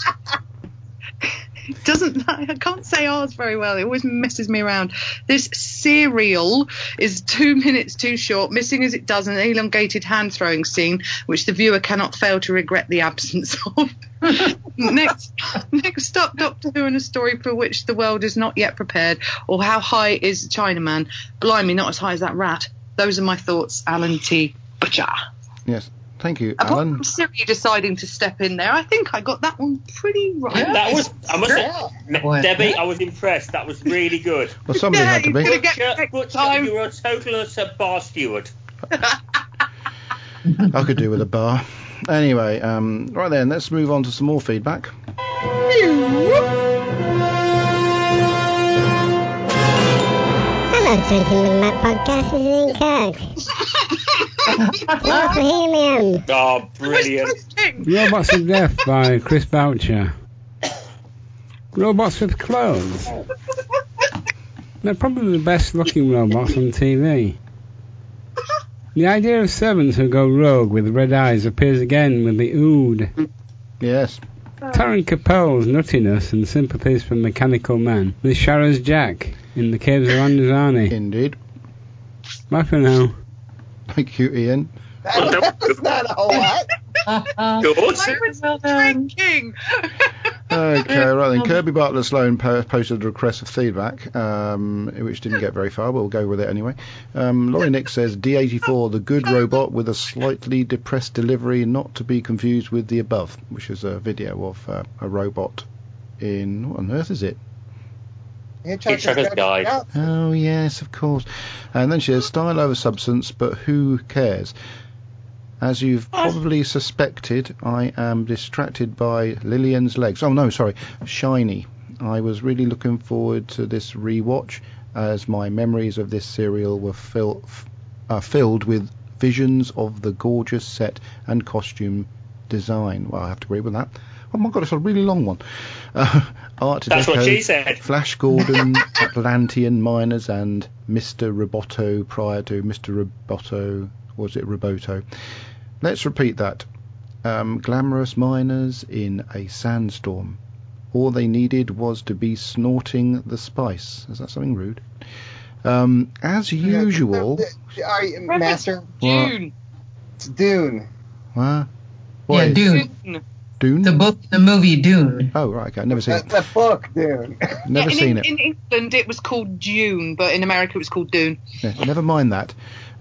doesn't. I can't say ours very well. It always messes me around. This serial is 2 minutes too short, missing as it does an elongated hand throwing scene, which the viewer cannot fail to regret the absence of. Next up, Doctor Who and a story for which the world is not yet prepared. Or how high is Chinaman? Blimey, not as high as that rat. Those are my thoughts. Alan T. Butcher. Yes. Thank you, Apart Alan. from Siri deciding to step in there, I think I got that one pretty right. Yeah. That was, I must say, Well, Debbie, I was impressed. That was really good. Well, somebody had to he's be. gonna get next Butcher, time. you're a total bar steward. I could do with a bar. Anyway, right then, let's move on to some more feedback. Hello, gentlemen. My podcast is in Kirk. What's the helium? Oh, brilliant. Robots of Death by Chris Boucher. Robots with clothes. They're probably the best looking robots on TV. The idea of servants who go rogue with red eyes appears again with the Ood. Yes. Taron Capel's nuttiness and sympathies for Mechanical Man with Shara's Jack in the Caves of Androzani. Indeed. Bye for now. Thank you, Ian. That's not a what? Good. Well done. King. Okay, right then. Kirby Bartlett Sloan posted a request of feedback, which didn't get very far, but we'll go with it anyway. Laurie Nick says, D84, the good robot with a slightly depressed delivery, not to be confused with the above, which is a video of a robot in... What on earth is it? Hitchhiker's Guide. Oh, yes, of course. And then she says, style over substance, but who cares? As you've probably suspected, I am distracted by Lillian's legs. Oh, no, sorry, Shiny. I was really looking forward to this rewatch, as my memories of this serial were filled with visions of the gorgeous set and costume design. Well, I have to agree with that. Oh my God, it's a really long one. Art That's Deco, what she said. Flash Gordon, Atlantean Miners, and Mr. Roboto prior to Mr. Roboto. Was it Roboto? Let's repeat that. Glamorous miners in a sandstorm. All they needed was to be snorting the spice. Is that something rude? As usual... Master? Dune. It's Dune. Huh? Yeah, Dune. Dune? The movie Dune. Oh, right, okay. I've never seen it. That's the book, Dune. Never seen it. In England, it was called Dune, but in America, it was called Dune. Yeah, never mind that.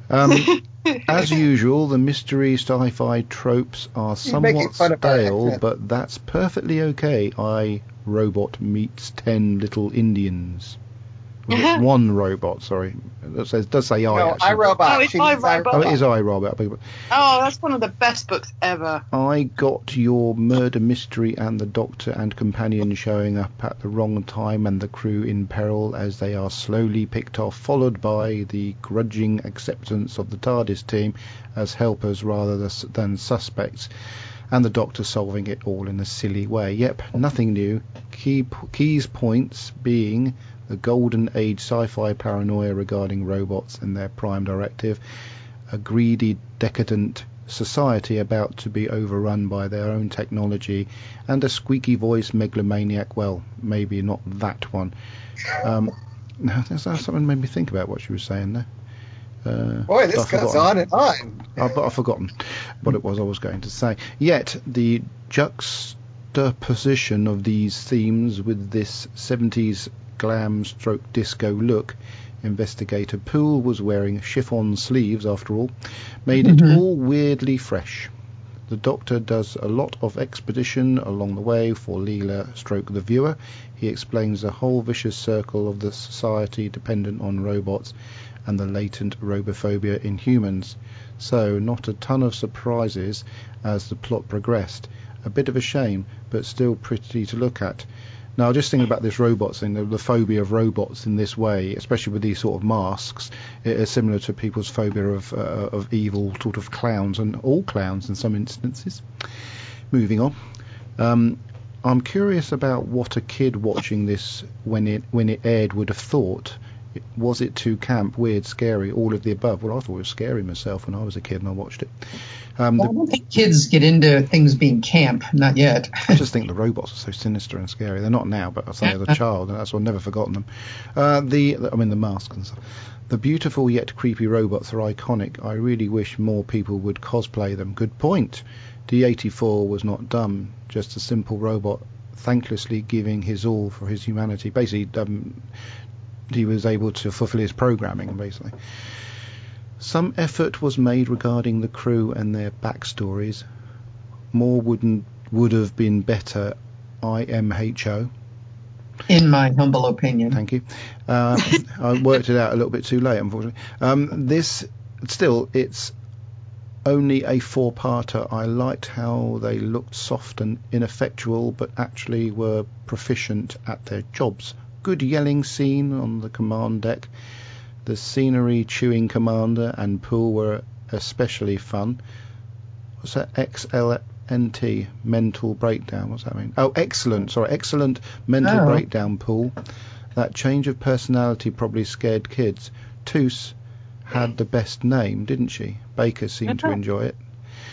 As usual, the mystery sci-fi tropes are somewhat stale, but that's perfectly okay. I, Robot meets 10 little Indians. One robot, sorry. It does say I, no, actually. iRobot. Oh, it's iRobot. Oh, it is iRobot. Oh, that's one of the best books ever. I got your murder mystery and the Doctor and companion showing up at the wrong time and the crew in peril as they are slowly picked off, followed by the grudging acceptance of the TARDIS team as helpers rather than suspects, and the Doctor solving it all in a silly way. Yep, nothing new. Key's points being the golden age sci-fi paranoia regarding robots and their prime directive, a greedy, decadent society about to be overrun by their own technology, and a squeaky voice megalomaniac. Well, maybe not that one. No, that's something made me think about what she was saying there. Boy, this goes on and on. But I've forgotten what it was I was going to say. Yet the juxtaposition of these themes with this 70s glam stroke disco look, Investigator Poole was wearing chiffon sleeves after all, made it all weirdly fresh. The Doctor does a lot of expedition along the way for Leela stroke the viewer. He explains the whole vicious circle of the society dependent on robots and the latent robophobia in humans. So not a ton of surprises as the plot progressed. A bit of a shame, but still pretty to look at. Now, just thinking about this robots thing, the phobia of robots in this way, especially with these sort of masks, it is similar to people's phobia of evil sort of clowns, and all clowns in some instances. Moving on. I'm curious about what a kid watching this when it aired would have thought. Was it too camp, weird, scary, all of the above? Well, I thought it was scary myself when I was a kid and I watched it. I don't think kids get into things being camp, not yet. I just think the robots are so sinister and scary. They're not now, but I say as a child, and that's why I've never forgotten them. The masks and stuff. The beautiful yet creepy robots are iconic. I really wish more people would cosplay them. Good point. D-84 was not dumb, just a simple robot thanklessly giving his all for his humanity. Basically, he was able to fulfill his programming, basically. Some effort was made regarding the crew and their backstories. More would have been better, IMHO. In my humble opinion. Thank you. I worked it out a little bit too late, unfortunately. It's only a 4-parter. I liked how they looked soft and ineffectual, but actually were proficient at their jobs. Good yelling scene on the command deck. The scenery chewing commander and Poole were especially fun. What's that? XLNT, mental breakdown. What's that mean? Oh, excellent. Sorry, excellent mental breakdown, Poole. That change of personality probably scared kids. Toos had the best name, didn't she? Baker seemed to enjoy it.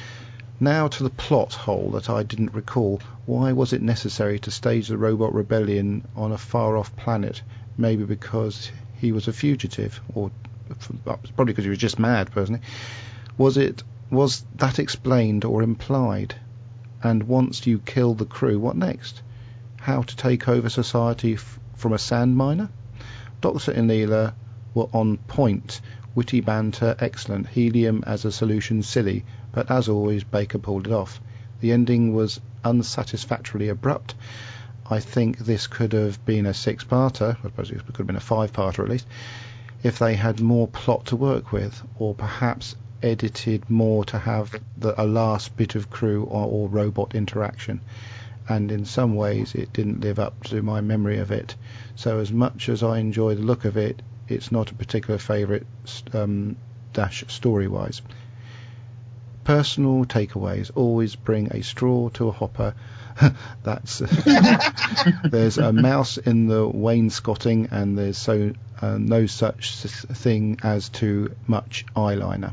Now to the plot hole that I didn't recall. Why was it necessary to stage the robot rebellion on a far-off planet? Maybe because he was a fugitive, or probably because he was just mad, personally. Was that explained or implied? And once you kill the crew, what next? How to take over society from a sand miner? Doctor and Leela were on point. Witty banter, excellent. Helium as a solution, silly. But as always, Baker pulled it off. The ending was unsatisfactorily abrupt. I think this could have been a 6-parter. I suppose it could have been a 5-parter at least, if they had more plot to work with, or perhaps edited more to have a last bit of crew or robot interaction. And in some ways it didn't live up to my memory of it. So as much as I enjoy the look of it, it's not a particular favourite story-wise. Personal takeaways: always bring a straw to a hopper. That's there's a mouse in the wainscoting, and there's no such thing as too much eyeliner.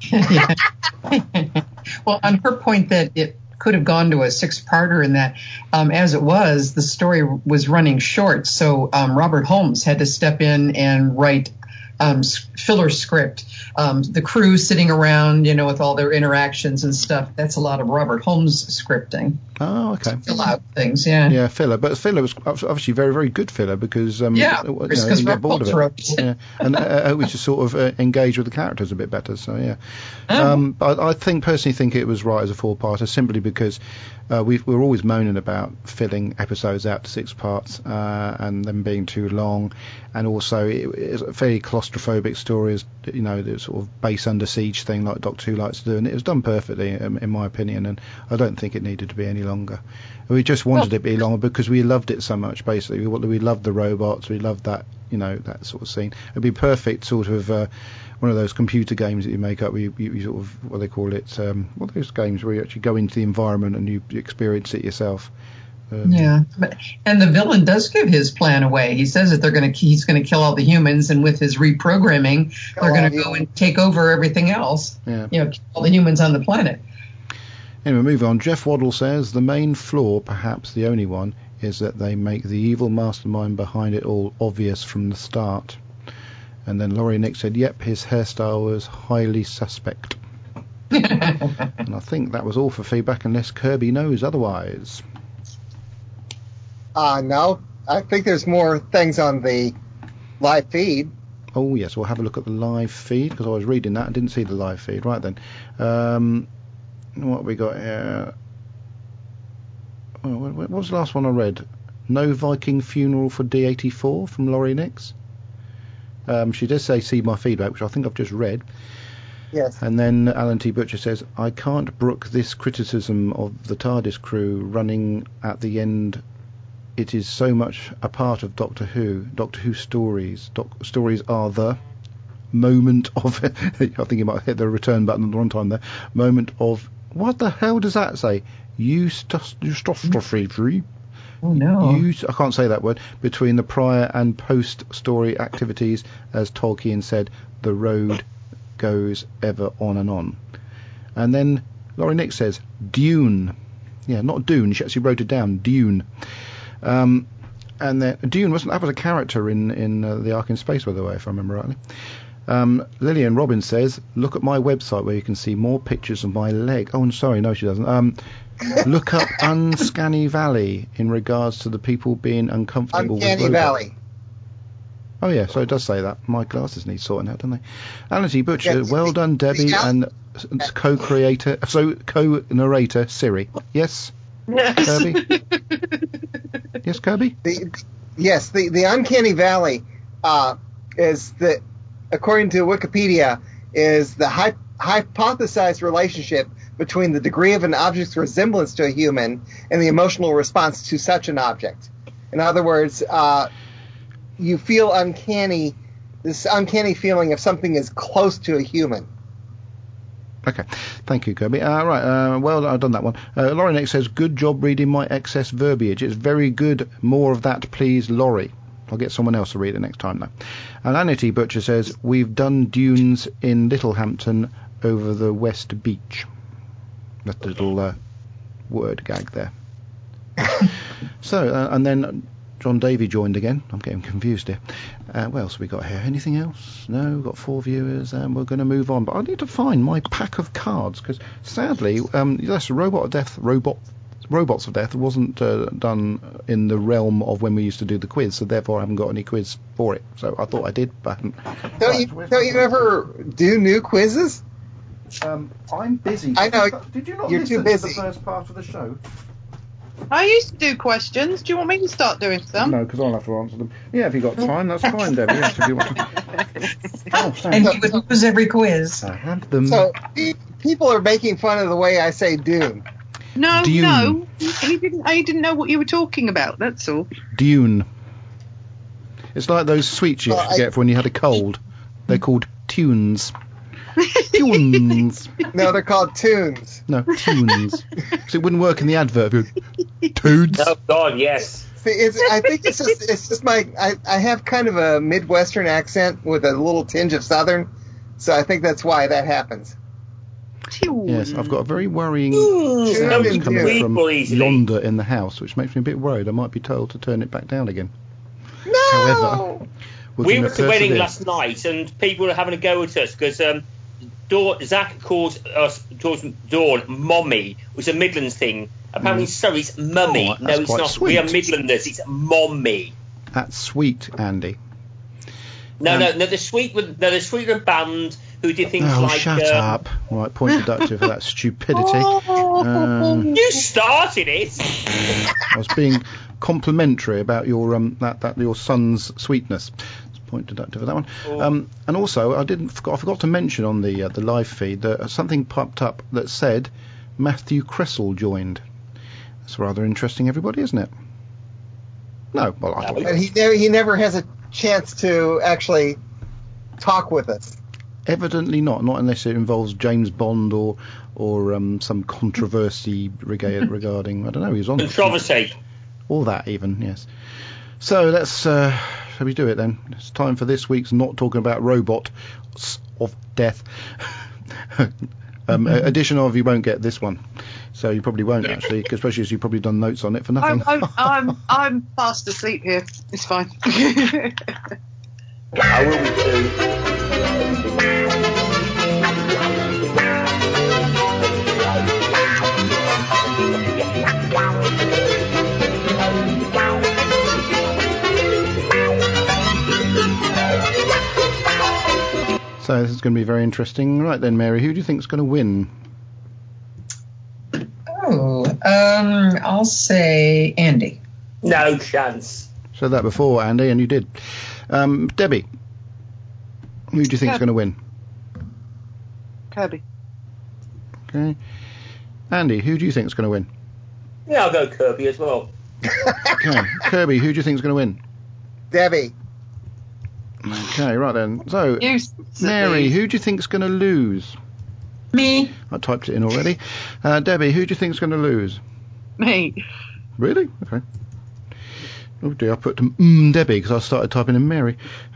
Well, on her point that it could have gone to a 6-parter, in that as it was, the story was running short, so Robert Holmes had to step in and write filler script. The crew sitting around, with all their interactions and stuff, that's a lot of Robert Holmes scripting. Oh, okay. Fill out things, yeah. Yeah, filler. But filler was obviously very, very good filler because you get bored of it. Yeah. And we just sort of engage with the characters a bit better. So, yeah. But I personally think it was right as a 4-parter, simply because we're always moaning about filling episodes out to 6 parts and them being too long. And also, it's a fairly claustrophobic story, the sort of base under siege thing like Doctor Who likes to do, and it was done perfectly in my opinion, and I don't think it needed to be any longer. We just wanted it to be longer because we loved it so much. Basically, we loved the robots, we loved that that sort of scene. It'd be perfect sort of one of those computer games that you make up where you sort of, what they call it, what are those games where you actually go into the environment and you experience it yourself. And the villain does give his plan away. He says that he's going to kill all the humans, and with his reprogramming, they're going to go and take over everything else. Yeah. Kill all the humans on the planet. Anyway, move on. Jeff Waddle says the main flaw, perhaps the only one, is that they make the evil mastermind behind it all obvious from the start. And then Laurie Nick said, yep, his hairstyle was highly suspect. And I think that was all for feedback, unless Kirby knows otherwise. No, I think there's more things on the live feed. Oh, yes, we'll have a look at the live feed, because I was reading that and didn't see the live feed. Right then. What have we got here? Oh, what was the last one I read? No Viking funeral for D84 from Laurie Nix. She does say see my feedback, which I think I've just read. Yes. And then Alan T. Butcher says, I can't brook this criticism of the TARDIS crew running at the end. It is so much a part of Doctor Who. Doctor Who stories. Stories are the moment of... I think you might hit the return button at the wrong time there. Moment of... What the hell does that say? Eustostrophy. Oh, no. I can't say that word. Between the prior and post-story activities, as Tolkien said, the road goes ever on and on. And then Laurie Nick says, Dune. Yeah, not Dune. She actually wrote it down. Dune. And then Dune was a character in The Ark in Space, by the way, if I remember rightly. Lillian Robbins says, look at my website where you can see more pictures of my leg. Oh, I'm sorry, no, she doesn't. Look up Uncanny Valley in regards to the people being uncomfortable with robots. Valley. Oh, yeah, so it does say that. My glasses need sorting out, don't they? Alan T. Butcher, Yes, well done, Debbie, and co-narrator Siri. Yes? Yes. Kirby? Yes, Kirby? The Uncanny Valley is the, according to Wikipedia, is the hypothesized relationship between the degree of an object's resemblance to a human and the emotional response to such an object. In other words, you feel this uncanny feeling if something is close to a human. Okay, thank you, Kirby. Well, I've done that one. Laurie Nick says, good job reading my excess verbiage. It's very good. More of that, please, Laurie. I'll get someone else to read it next time, though. And Annie T. Butcher says, we've done dunes in Littlehampton over the West Beach. That's a little word gag there. So, and then John Davey joined again. I'm getting confused here. What else have we got here? Anything else? No, we've got 4 viewers, and we're going to move on. But I need to find my pack of cards, because sadly, yes, Robots of Death wasn't done in the realm of when we used to do the quiz, so therefore I haven't got any quiz for it. So I thought I did, but Don't you ever do new quizzes? I'm busy. I know. Did you not You're listen too busy. to the first part of the show? I used to do questions. Do you want me to start doing some? No, because I'll have to answer them. Yeah, if you've got time, that's fine, Debbie. Yes, if you want to. Oh, thanks. And he would lose every quiz. I had them. So people are making fun of the way I say Dune. No, Dune. no. He didn't know what you were talking about, that's all. Dune. It's like those sweets you used to get for when you had a cold. They're called tunes. Tunes. No, they're called tunes. No, tunes. So it wouldn't work in the advert. Tunes. Oh God, yes. See, I think it's just I have kind of a Midwestern accent with a little tinge of Southern, so I think that's why that happens. Yes, I've got a very worrying Don't sound be coming weak from boy easily. yonder in the house, which makes me a bit worried. I might be told to turn it back down again. No. However, We were at the wedding last night, and people were having a go at us because Zach calls Dawn Mommy, which is a Midlands thing. Apparently, Surrey's Mummy. Oh, no, that's it's quite not. sweet. We are Midlanders. It's Mommy. That's sweet, Andy. No, the Sweet were a band who did things Oh, like. shut up! Right, point deductive for that stupidity. You started it. I was being complimentary about your your son's sweetness. Point deductive for that one. And also, I forgot to mention on the live feed that something popped up that said Matthew Cressel joined. That's rather interesting, everybody, isn't it? No, well, I don't know. And he never has a chance to actually talk with us. Evidently not unless it involves James Bond or some controversy regarding, I don't know, he's on Controversy. all that even, yes. So let's shall we do it then? It's time for this week's Not Talking About Robots of Death. Addition of you won't get this one, so you probably won't actually, 'cause especially as you've probably done notes on it for nothing. I'm fast asleep here. It's fine. I will be too. So this is going to be very interesting. Right then, Mary, who do you think is going to win? Oh, I'll say Andy. No chance. Said that before, Andy, and you did. Debbie, who do you think is going to win? Kirby. Okay. Andy, who do you think is going to win? Yeah, I'll go Kirby as well. Okay. Kirby, who do you think is going to win? Debbie. Okay, right then. So, Mary, who do you think is going to lose? Me. I typed it in already. Debbie, who do you think is going to lose? Me. Really? Okay. Oh dear, I put Debbie because I started typing in Mary.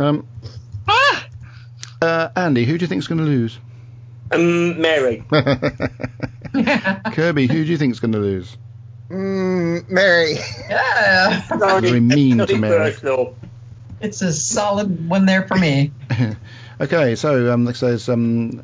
Andy, who do you think is going to lose? Mary. Kirby, who do you think is going to lose? Mary. Yeah. Very mean to Mary. Personal. It's a solid one there for me. Okay, so there's 1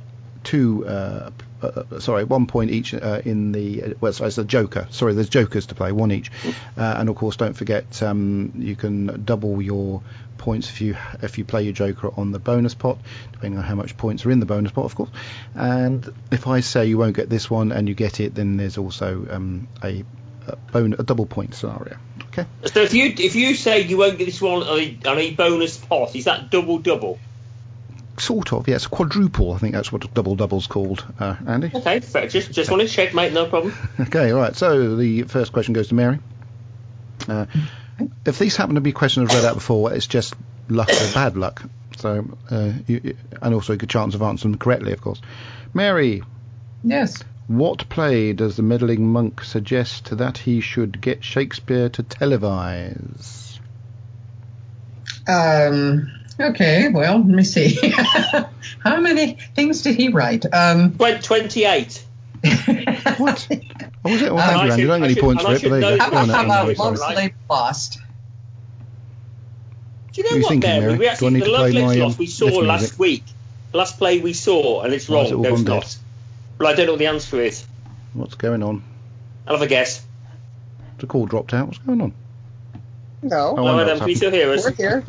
point each in the it's a joker. Sorry, there's jokers to play, 1 each, and of course don't forget you can double your points if you play your joker on the bonus pot, depending on how much points are in the bonus pot, of course. And if I say you won't get this one and you get it, then there's also a double point scenario. Okay. So if you say you won't get this one on a bonus pot, is that double? Sort of, yes. Quadruple, I think that's what a double-double's called, Andy. Okay, fair. Just want to check, mate, no problem. Okay, right, so the first question goes to Mary. If these happen to be questions I've read out before, it's just luck or bad luck. So, and also a good chance of answering them correctly, of course. Mary. Yes. What play does the meddling monk suggest that he should get Shakespeare to televise? Okay, well, let me see. How many things did he write? 28. What? Oh, was it? Well, thank you, Andy. You don't get any points for it, but there you go. How about Love, Slave, Lost? Do you know what, Mary? We actually, the Love, Slave, Lost we saw last week. Last play we saw, and it's wrong. No, it's not. But I don't know what the answer is. What's going on? I'll have a guess. The call dropped out. What's going on? No. Oh, Adam, can you still hear us? We're here.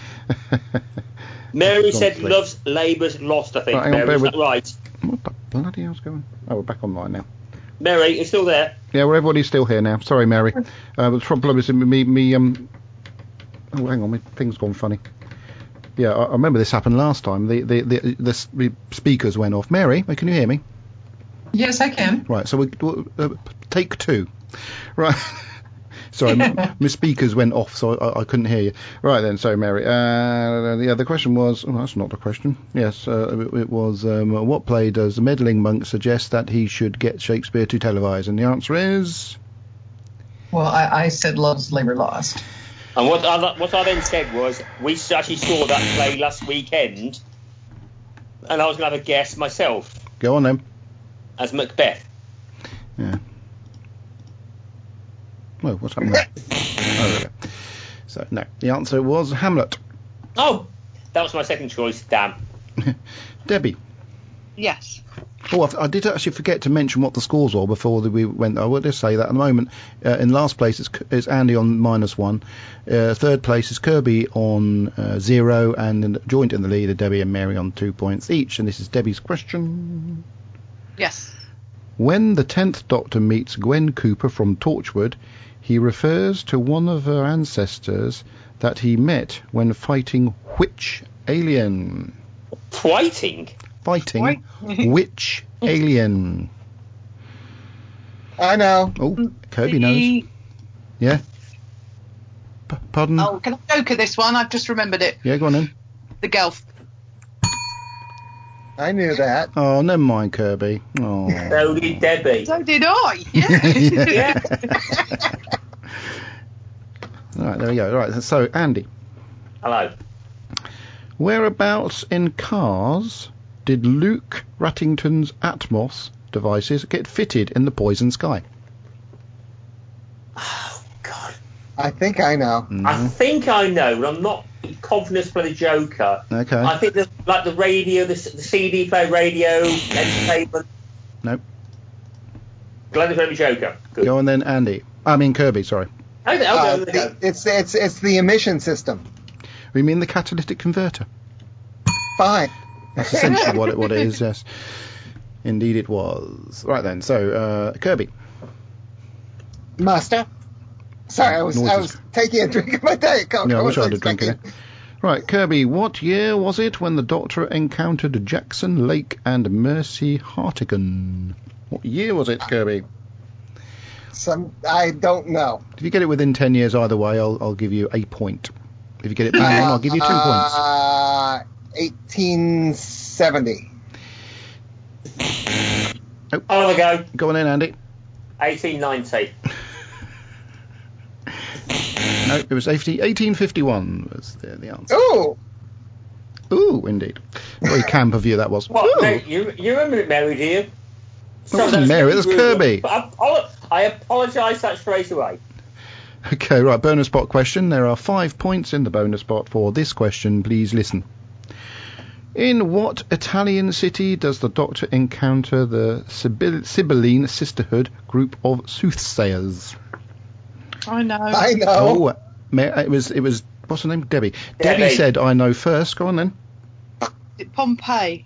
Mary said Love's Labour's Lost, I think. Right, Mary, is that right? What the bloody hell's going on? Oh, we're back online now. Mary, you still there? Yeah, well, everybody's still here now. Sorry, Mary. The problem is me. Oh, hang on, my thing's gone funny. Yeah, I remember this happened last time. The speakers went off. Mary, can you hear me? Yes, I can. Right, so we take 2. Right. Sorry, my speakers went off, so I couldn't hear you. Right then, so Mary. The question was... Oh, that's not the question. Yes, it was, what play does the meddling monk suggest that he should get Shakespeare to televise? And the answer is... Well, I said Love's Labour Lost. And what I then said was, we actually saw that play last weekend, and I was going to have a guess myself. Go on then. As Macbeth. Yeah. Oh, what's happening there? Oh, there we go. So, no. The answer was Hamlet. Oh, that was my second choice, damn. Debbie. Yes. Oh, I did actually forget to mention what the scores were before we went. I will just say that at the moment. In last place it's Andy on -1. Third place is Kirby on 0, and joint in the lead are Debbie and Mary on 2 points each. And this is Debbie's question. Yes. When the 10th Doctor meets Gwen Cooper from Torchwood, he refers to one of her ancestors that he met when fighting which alien? Fighting which alien? I know. Oh, Kirby knows. Yeah. Pardon? Oh, can I joke at this one? I've just remembered it. Yeah, go on then. The Gelf. I knew that. Oh, never mind, Kirby. Oh. So did Debbie. So did I. Yeah. Yeah. All right, there we go. All right, so Andy. Hello. Whereabouts in Cars did Luke Rattington's Atmos devices get fitted in the Poison Sky? Oh, God. I think I know. I think I know, but I'm not confident to play the Joker. Okay. I think like the radio, the CD player radio, entertainment. Nope. Glad to play the Joker. Good. Go on then, Andy. I mean Kirby, sorry. It's the emission system. We mean the catalytic converter. Fine. That's essentially what it is, yes. Indeed it was. Right then, so, Kirby. Master. Sorry, I was taking a drink of my Diet Coke. Yeah, I wish I had a drink in it. Right, Kirby, what year was it when the Doctor encountered Jackson Lake and Mercy Hartigan? What year was it, Kirby? I don't know. If you get it within 10 years either way, I'll give you a point. If you get it bang on, I'll give you 2 points. 1870. Oh. I'll have a go. Go on in, Andy. 1890. No, it was 1851 was the answer. Ooh! Ooh, indeed. Very camp of you that was. What? Mary, you remember it, Mary, do you? It wasn't Mary, it was Kirby. I apologise that straight away. Okay, right, bonus spot question. There are 5 points in the bonus spot for this question. Please listen. In what Italian city does the Doctor encounter the Sibylline Sisterhood group of soothsayers? I know. Oh, it was what's her name? Debbie. Debbie said, I know first. Go on then. Pompeii.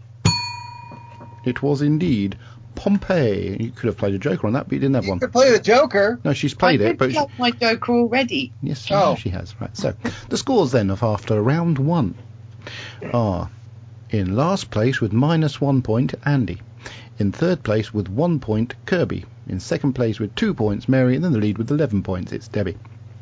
It was indeed Pompeii. You could have played a Joker on that, but you didn't have one. You could play the Joker. No, she's played it, but I my Joker already. Yes, she has. Right. So the scores then of after round 1 are: in last place with -1 point, Andy. In third place with 1 point, Kirby. In second place with 2 points, Mary. And then the lead with 11 points, it's Debbie.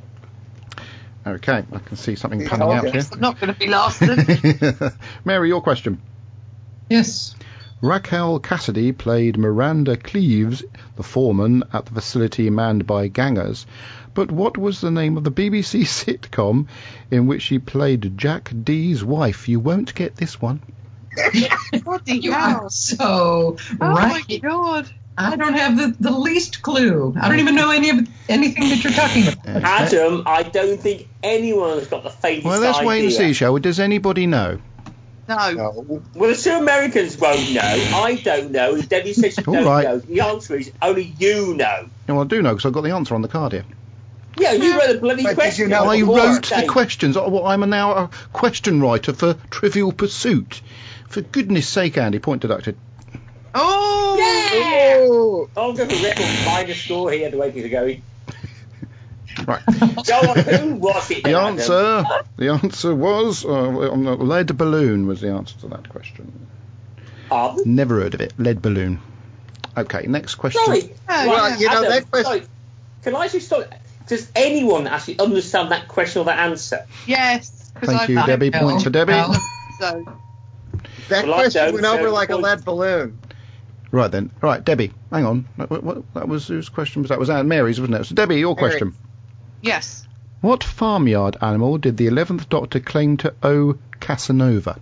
Okay, I can see something panning out here. I'm not going to be last then. Mary, your question. Yes. Raquel Cassidy played Miranda Cleaves, the foreman at the facility manned by gangers. But what was the name of the BBC sitcom in which she played Jack D's wife? You won't get this one. Bloody You hell. are so right. My God. I don't have the least clue. I don't even know anything that you're talking about. Adam, I don't think anyone has got the faintest idea. Well, let's wait and see, shall we? Does anybody know? No. Well, the two Americans won't know. I don't know. Debbie says she don't know. The answer is only you know. No, I do know because I've got the answer on the card here. Yeah, you wrote the bloody question. I wrote the questions. I'm now a question writer for Trivial Pursuit. For goodness sake, Andy, point deducted. Oh! Yeah! I'll go for record minus score here, the way things are going. Right. Go on, who was it? The answer was lead balloon was the answer to that question. Never heard of it. Lead balloon. Okay, next question. Sorry. Well, you know, Adam, that question... sorry. Can I just stop? Does anyone actually understand that question or that answer? Yes. Thank you, Debbie. Points for Debbie. So. That question went over like a lead balloon. Right then. Right, Debbie, hang on. That was whose question was that? Was that Mary's, wasn't it? So Debbie, your question. Yes. What farmyard animal did the 11th Doctor claim to owe Casanova?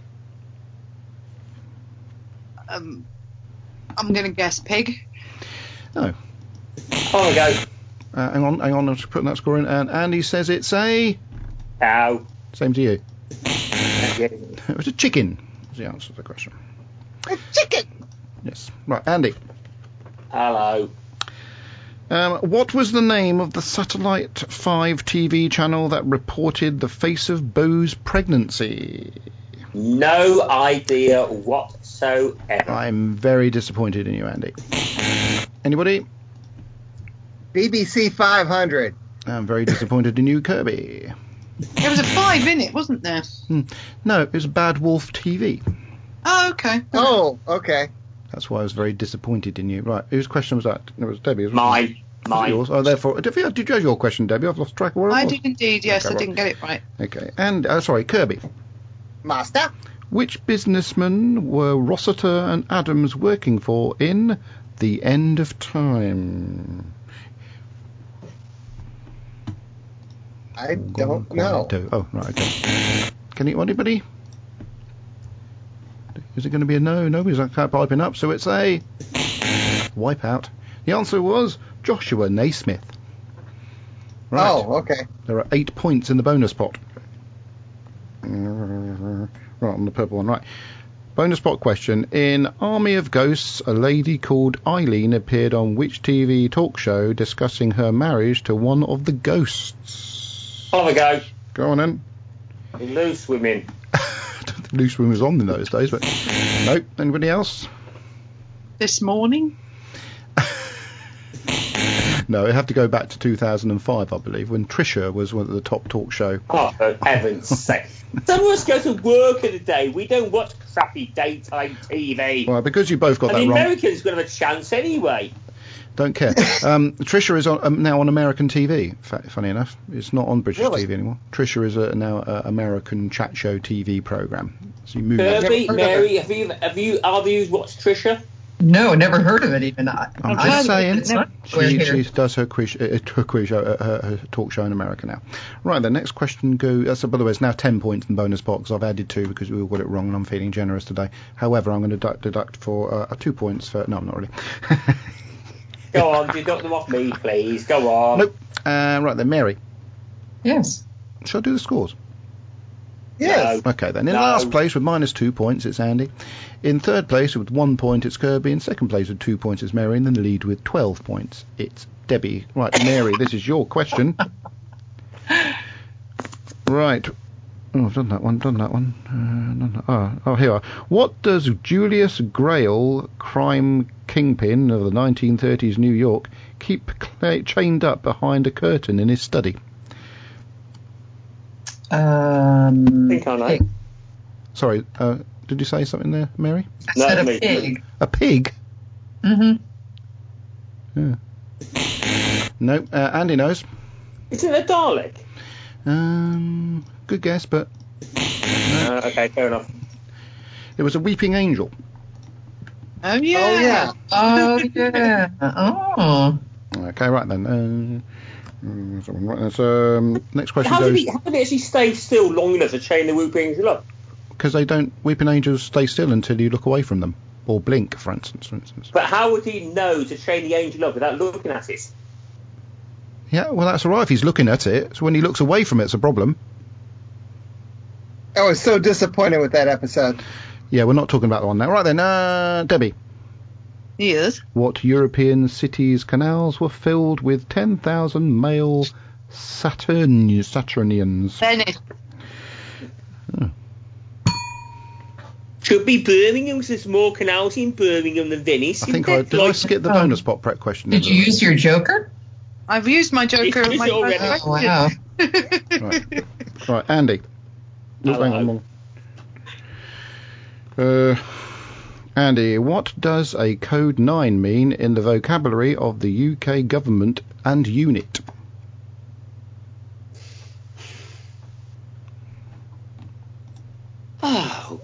I'm going to guess pig. Oh. Oh, go. Hang on. I'm just putting that score in. And Andy says it's a... Cow. Same to you. It was a chicken, was the answer to the question. A chicken! Yes. Right, Andy. Hello. What was the name of the Satellite 5 TV channel that reported the face of Bo's pregnancy? No idea whatsoever. I'm very disappointed in you, Andy. Anybody? BBC 500. I'm very disappointed in you, Kirby. There was a 5 in it, wasn't there? No, it was Bad Wolf TV. Oh, okay. Oh, okay. That's why I was very disappointed in you. Right, whose question was that? It was Debbie, wasn't it? Mine. Yours. Oh, therefore, did you have your question, Debbie? I've lost track of where it was. I did indeed, yes. Okay, I didn't get it right. Okay, and, sorry, Kirby. Master? Which businessmen were Rossiter and Adams working for in The End of Time? I don't know. Oh, right, okay. Can you, anybody? Is it going to be a no? Nobody's piping up, so it's a wipeout. The answer was Joshua Naismith. Right. Oh, okay. There are 8 points in the bonus pot. Right, on the purple one, right. Bonus pot question. In Army of Ghosts, a lady called Eileen appeared on which TV talk show discussing her marriage to one of the ghosts? Have a go. Go on then. Loose women. Loose Women was on in those days, but nope. Anybody else? This morning? No, it had to go back to 2005, I believe, when Trisha was one of the top talk show. Oh, for heaven's sake. Some of us go to work in the day. We don't watch crappy daytime TV. Well, because you both got and that the wrong. Americans going to have a chance anyway. Don't care. Trisha is now on American TV, funny enough. It's not on British TV anymore. Trisha is now an American chat show TV program. So you move Kirby, Mary, have you either of you watched Trisha? No, never heard of it even. I'm just saying, she does her her talk show in America now. Right, the next question goes. By the way, it's now 10 points in the bonus pot because I've added 2 because we all got it wrong and I'm feeling generous today. However, I'm going to deduct for 2 points for. No, I'm not really. Go on, deduct them off me, please. Go on. Nope. Right then, Mary. Yes. Shall I do the scores? Yes. No. Okay then. In No. last place with -2 points, it's Andy. In third place with 1 point, it's Kirby. In second place with 2 points, it's Mary. And in the lead with 12 points, it's Debbie. Right, Mary, this is your question. Right. Oh, I've done that one. Oh, here we are. What does Julius Grail, crime kingpin of the 1930s New York, keep chained up behind a curtain in his study? I think I know. Sorry, did you say something there, Mary? I said a pig. A pig? Mm-hmm. Yeah. No, Andy knows. Isn't it a Dalek? Good guess, but... Okay, fair enough. It was a weeping angel. Oh, yeah. Oh, yeah. Oh. Okay, right then. So, next question How goes... did he actually stay still long enough to chain the Whooping Angel up? Because weeping angels stay still until you look away from them. Or blink, for instance. But how would he know to chain the angel up without looking at it? Yeah, well, that's all right if he's looking at it. So when he looks away from it, it's a problem. I was so disappointed with that episode. Yeah, we're not talking about the one now. Right then, Debbie. Yes. What European cities' canals were filled with 10,000 male Saturnians? Venice. Oh. Should be Birmingham, because there's more canals in Birmingham than Venice. I think I skip the bonus pot prep question. Did you use your joker? I've used my joker on my already. first Oh, wow. Right, Andy. Oh, hang on. Andy, what does a Code 9 mean in the vocabulary of the UK government and unit? Oh,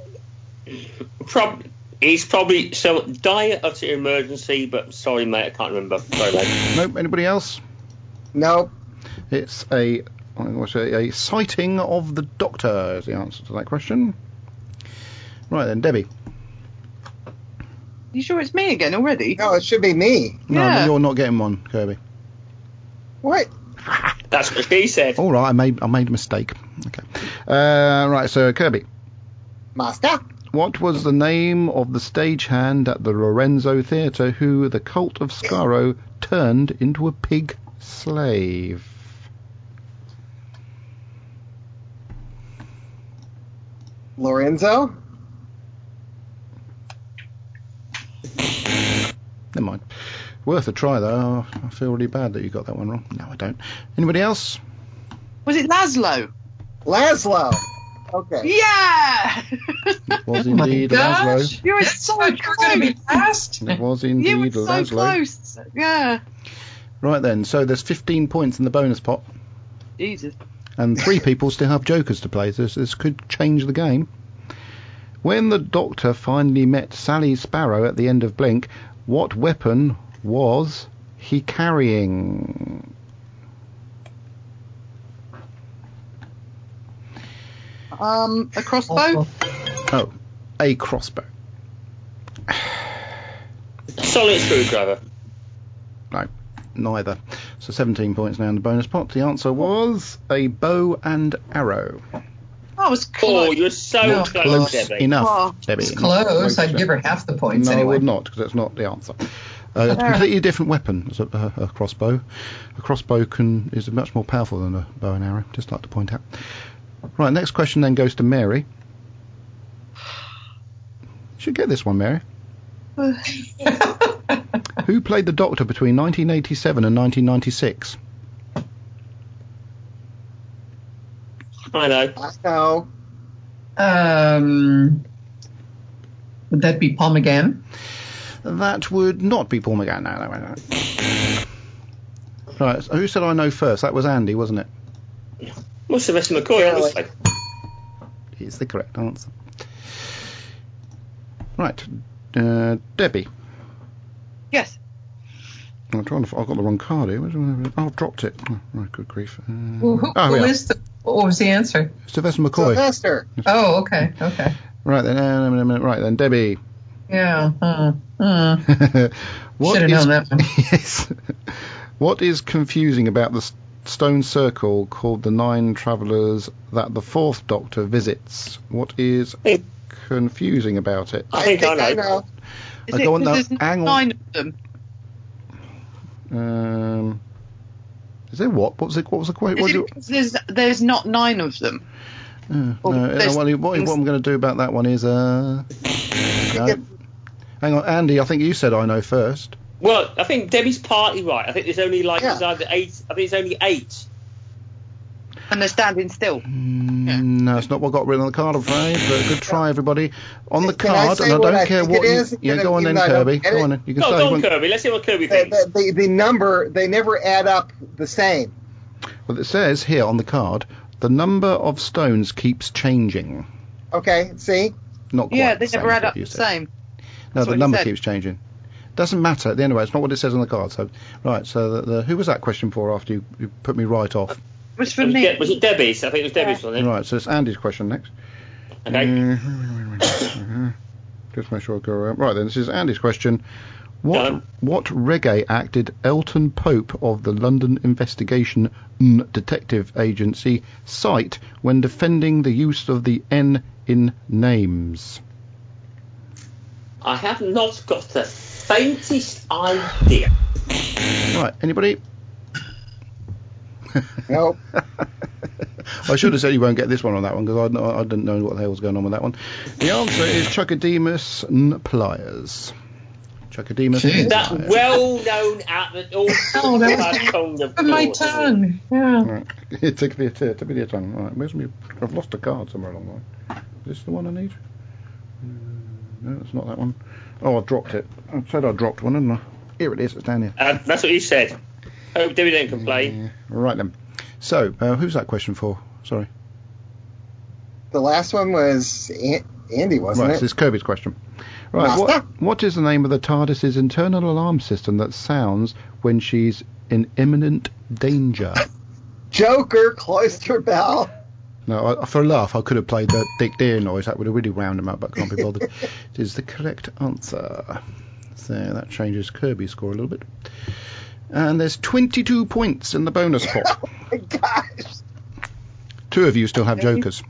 it's probably so dire utter emergency, but sorry, mate, I can't remember. Sorry, mate. Nope. Anybody else? Nope. It's a sighting of the Doctor is the answer to that question. Right then, Debbie. You sure it's me again already? No, it should be me. No, you're not getting one, Kirby. What? That's what she said. All right, I made a mistake. Okay. Right, so Kirby. Master? What was the name of the stagehand at the Lorenzo Theatre who the cult of Skaro turned into a pig slave? Lorenzo? Never mind. Worth a try, though. I feel really bad that you got that one wrong. No, I don't. Anybody else? Was it Laszlo? Laszlo. Okay. Yeah! It was indeed Laszlo. You were so close. You were going to be fast. It was indeed You were so Laszlo. close. Yeah. Right then, so there's 15 points in the bonus pot. Jesus. And 3 people still have jokers to play. This could change the game. When the Doctor finally met Sally Sparrow at the end of Blink, what weapon was he carrying? A crossbow? Oh, a crossbow. Solid screwdriver. No, neither. So 17 points now in the bonus pot. The answer was a bow and arrow. That was close. Oh, you're so No, close, Close Debbie. enough, Oh, Debbie. It's close. I'd give her half the points No, anyway. I would not, because that's not the answer. A completely different weapon is a crossbow. A crossbow is much more powerful than a bow and arrow, just like to point out. Right, next question then goes to Mary. You should get this one, Mary. Who played the Doctor between 1987 and 1996? I know. I know. Would that be Paul McGann? That would not be Paul McGann. No. Right, so who said I know first? That was Andy, wasn't it? Well, Sylvester McCoy, obviously. Is the correct answer. Right, Debbie. yes. I've got the wrong card here. I've dropped it. Oh, right, good grief. Well, what was the answer? Sylvester McCoy. Sylvester. Oh, okay. Right then, Debbie. Yeah. What Should have known that one. Yes. What is confusing about the stone circle called the Nine Travellers that the Fourth Doctor visits? What is confusing about it? I think I know. Is it go on now. because there's Hang on. 9 of them? Is there what? What was the question? Is it because there's not 9 of them? What I'm going to do about that one is no. Hang on, Andy. I think you said I know first. Well, I think Debbie's partly right. I think there's only there's either 8. I think it's only 8. And they're standing still. No, it's not what got written on the card, I'm afraid. But good try, everybody. On the Can I card, say and I what don't I care think what. it is? Go on then, Kirby. Go on then. You can say. Go on, Kirby. Let's see what Kirby thinks. The number, they never add up the same. Well, it says here on the card, the number of stones keeps changing. Okay, see? Not quite. Yeah, they the never same add as up what you the said. same. No, That's the what he number said. keeps changing. Doesn't matter. At the end of it, it's not what it says on the card. So, right. So, who was that question for? After you put me right off. It was for me. Was it Debbie's? I think it was Debbie's, wasn't it? Right. So it's Andy's question next. Okay. Just make sure I go around. Right then, this is Andy's question. What reggae act did Elton Pope of the London Investigation Detective Agency cite when defending the use of the N in names? I have not got the faintest idea. Right, anybody? Nope. I should have said you won't get this one on that one because I didn't know what the hell was going on with that one. The answer is Chuckademus N. Pliers. Chuckademus N. That Pliers. well-known at the Oh, that was on my tongue. Yeah. Right. It took me a tongue. Right, where's me? I've lost a card somewhere along the way. Is this the one I need? No, it's not that one. Oh, I dropped it. I said I dropped one, didn't I? Here it is. It's down here. That's what you said. Hope Debbie didn't complain. Yeah. Right then. So, who's that question for? Sorry. The last one was Andy, wasn't Right, it? this is Kirby's question. Right, what is the name of the TARDIS's internal alarm system that sounds when she's in imminent danger? Joker, Cloister Bell. No, for a laugh, I could have played the Dick Deer noise. That would have really wound him up, but I can't be bothered. It is the correct answer. So that changes Kirby's score a little bit. And there's 22 points in the bonus pot. Oh my gosh. 2 of you still have jokers.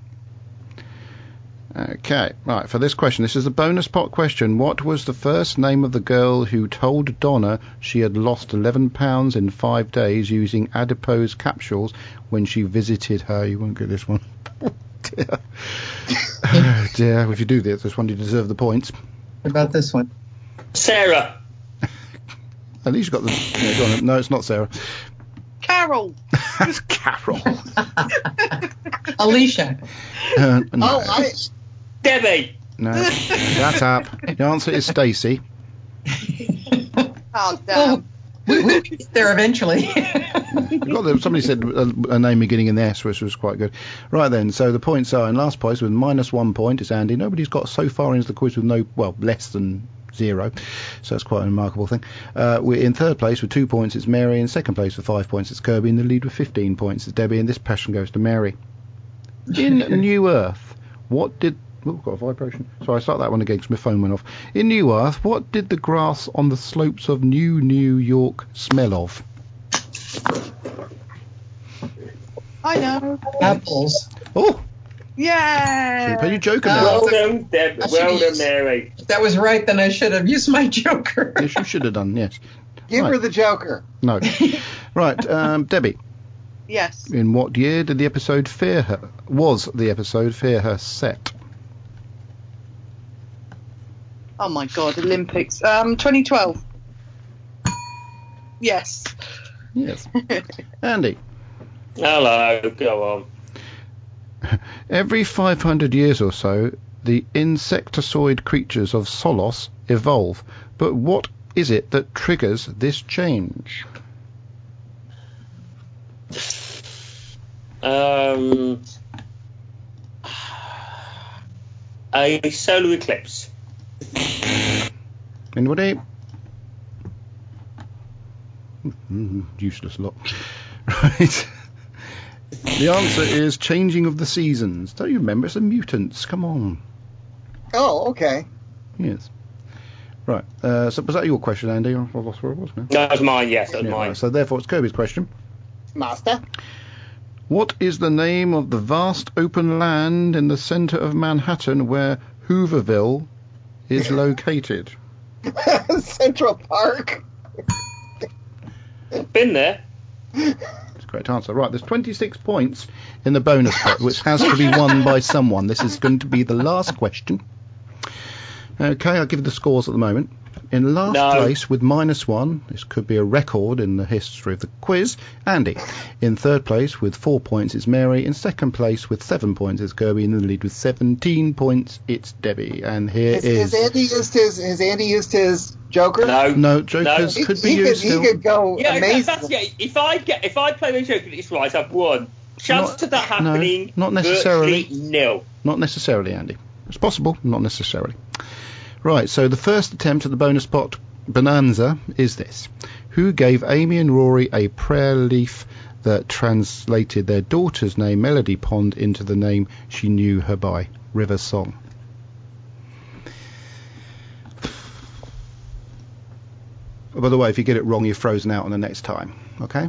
Okay, right, for this question, this is a bonus pot question. What was the first name of the girl who told Donna she had lost 11 pounds in 5 days using adipose capsules when she visited her? You won't get this one. Oh, dear. Oh, dear. If you do this one, you deserve the points. What about this one? Sarah. At least you got the... Yeah, go on. No, it's not Sarah. Carol. It's Carol. Alicia. No. Oh, Debbie. No, shut up. The answer is Stacey. Oh, damn. We'll get there eventually. Somebody said a name beginning in the S, which was quite good. Right then, so the points are in last place with -1 point is Andy. Nobody's got so far into the quiz with less than 0, so that's quite a remarkable thing. We're in third place with 2 points, it's Mary. In second place with 5 points, it's Kirby. In the lead with 15 points, it's Debbie. And this passion goes to Mary. In New Earth, what did Oh, got a vibration. So I start that one again because my phone went off. In New Earth, what did the grass on the slopes of New York smell of? I know. Apples. Oh, Yeah. super. You joking No. now? Well done, Deb. I should Well done, use- Mary. If that was right, then I should have used my joker. Yes, you should have done, yes. Give her the Joker. No. Right, Debbie, Yes. in what year did the episode Fear Her set? Oh my God, Olympics. 2012. Yes. Yes. Andy, Hello, go on. every 500 years or so, the insectoid creatures of Solos evolve. But what is it that triggers this change? A solar eclipse. Anybody? Useless lot. Right. The answer is changing of the seasons. Don't you remember? It's the mutants. Come on. Oh, okay. Yes. Right. So was that your question, Andy? I've lost where it was now. That was mine, yes, that was Yeah, mine. right. So therefore it's Kirby's question. Master. What is the name of the vast open land in the centre of Manhattan where Hooverville is located? Central Park. Been there. That's a correct answer. Right, there's 26 points in the bonus pot, which has to be won by someone. This is going to be the last question. Okay, I'll give you the scores at the moment. In last place with -1, this could be a record in the history of the quiz, Andy. In third place with 4 points, it's Mary. In second place with 7 points, it's Kirby. In the lead with 17 points, it's Debbie. And here Has Andy used his Joker? No, Jokers could be used He still. could go amazing. If I play the Joker it's right, I've won. Chance of that happening? No, not necessarily. Virtually nil. Not necessarily, Andy. It's possible, not necessarily. Right, so the first attempt at the bonus pot bonanza is this. Who gave Amy and Rory a prayer leaf that translated their daughter's name, Melody Pond, into the name she knew her by? River Song. By the way, if you get it wrong, you're frozen out on the next time, okay?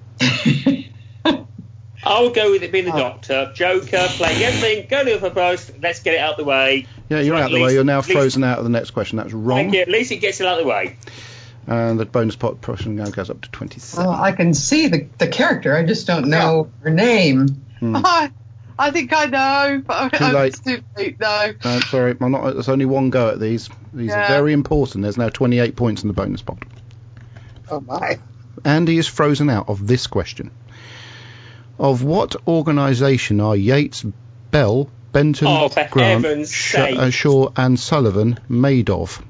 I'll go with it being the Doctor. Joker, playing everything, go to the post, let's get it out the way. Yeah, you're So out at the way. least- You're now at least- frozen out of the next question. That's wrong. Thank you. At least it gets it out of the way. And the bonus pot portion now goes up to 27. Well, I can see the character. I just don't know her name. I think I know, but Too late. It's too late. No. Sorry, I'm not. There's only one go at these. These are Yeah. very important. There's now 28 points in the bonus pot. Oh my. Andy is frozen out of this question. Of what organisation are Yates, Bell, Benton, Oh, for Grant, heaven's sake. Shaw and Sullivan made of?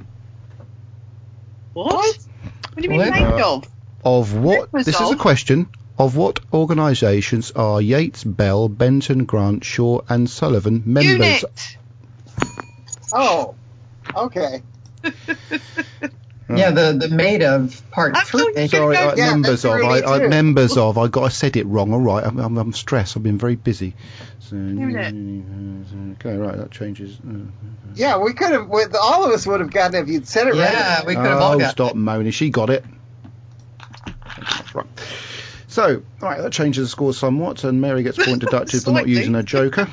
What? What do you mean made of? Of what? Members This is a of? question. Of what organisations are Yates, Bell, Benton, Grant, Shaw and Sullivan members? Unit. Oh. Okay. Yeah, the maid of part 3. Sorry, Yeah, members that's of. really I true. members of. I said it wrong. All right, I'm stressed. I've been very busy. So, okay, right, that changes. Yeah, we could have. All of us would have gotten it if you'd said it right. Yeah, we could have all got stop moaning. She got it. That's right. So, all right, that changes the score somewhat, and Mary gets point deducted for not Slightly. using her joker.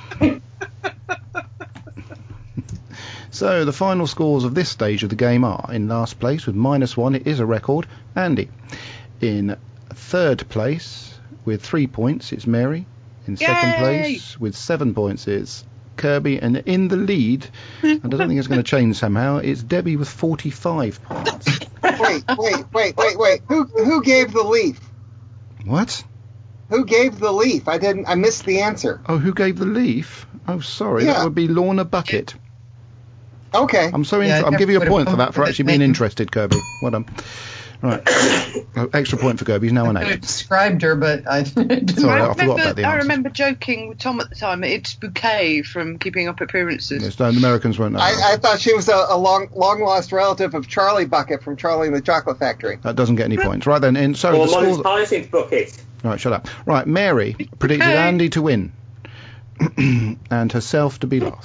So the final scores of this stage of the game are: in last place with -1, it is a record, Andy. In third place with 3 points, it's Mary. In second Yay! place with 7 points, it's Kirby. And in the lead, and I don't think it's going to change somehow, it's Debbie with 45 points. Wait. Who gave the leaf? What? Who gave the leaf? I missed the answer. Oh, who gave the leaf? Oh, sorry, Yeah. that would be Lorna Bucket. Okay. I'm so Yeah, I'm giving you a would have point for come that, up for with actually his being name. interested, Kirby. Well done. Right. Oh, extra point for Kirby. He's now an I 8. described her, but I didn't. Sorry, I forgot about the I answer. remember joking with Tom at the time. It's Bouquet from Keeping Up Appearances. Yes, no, the Americans won't know. I thought she was a long lost relative of Charlie Bucket from Charlie and the Chocolate Factory. That doesn't get any points. Right then, and so Or the Monty scores. Python's bucket. Right, shut up. Right, Mary predicted Okay. Andy to win. and herself to be last.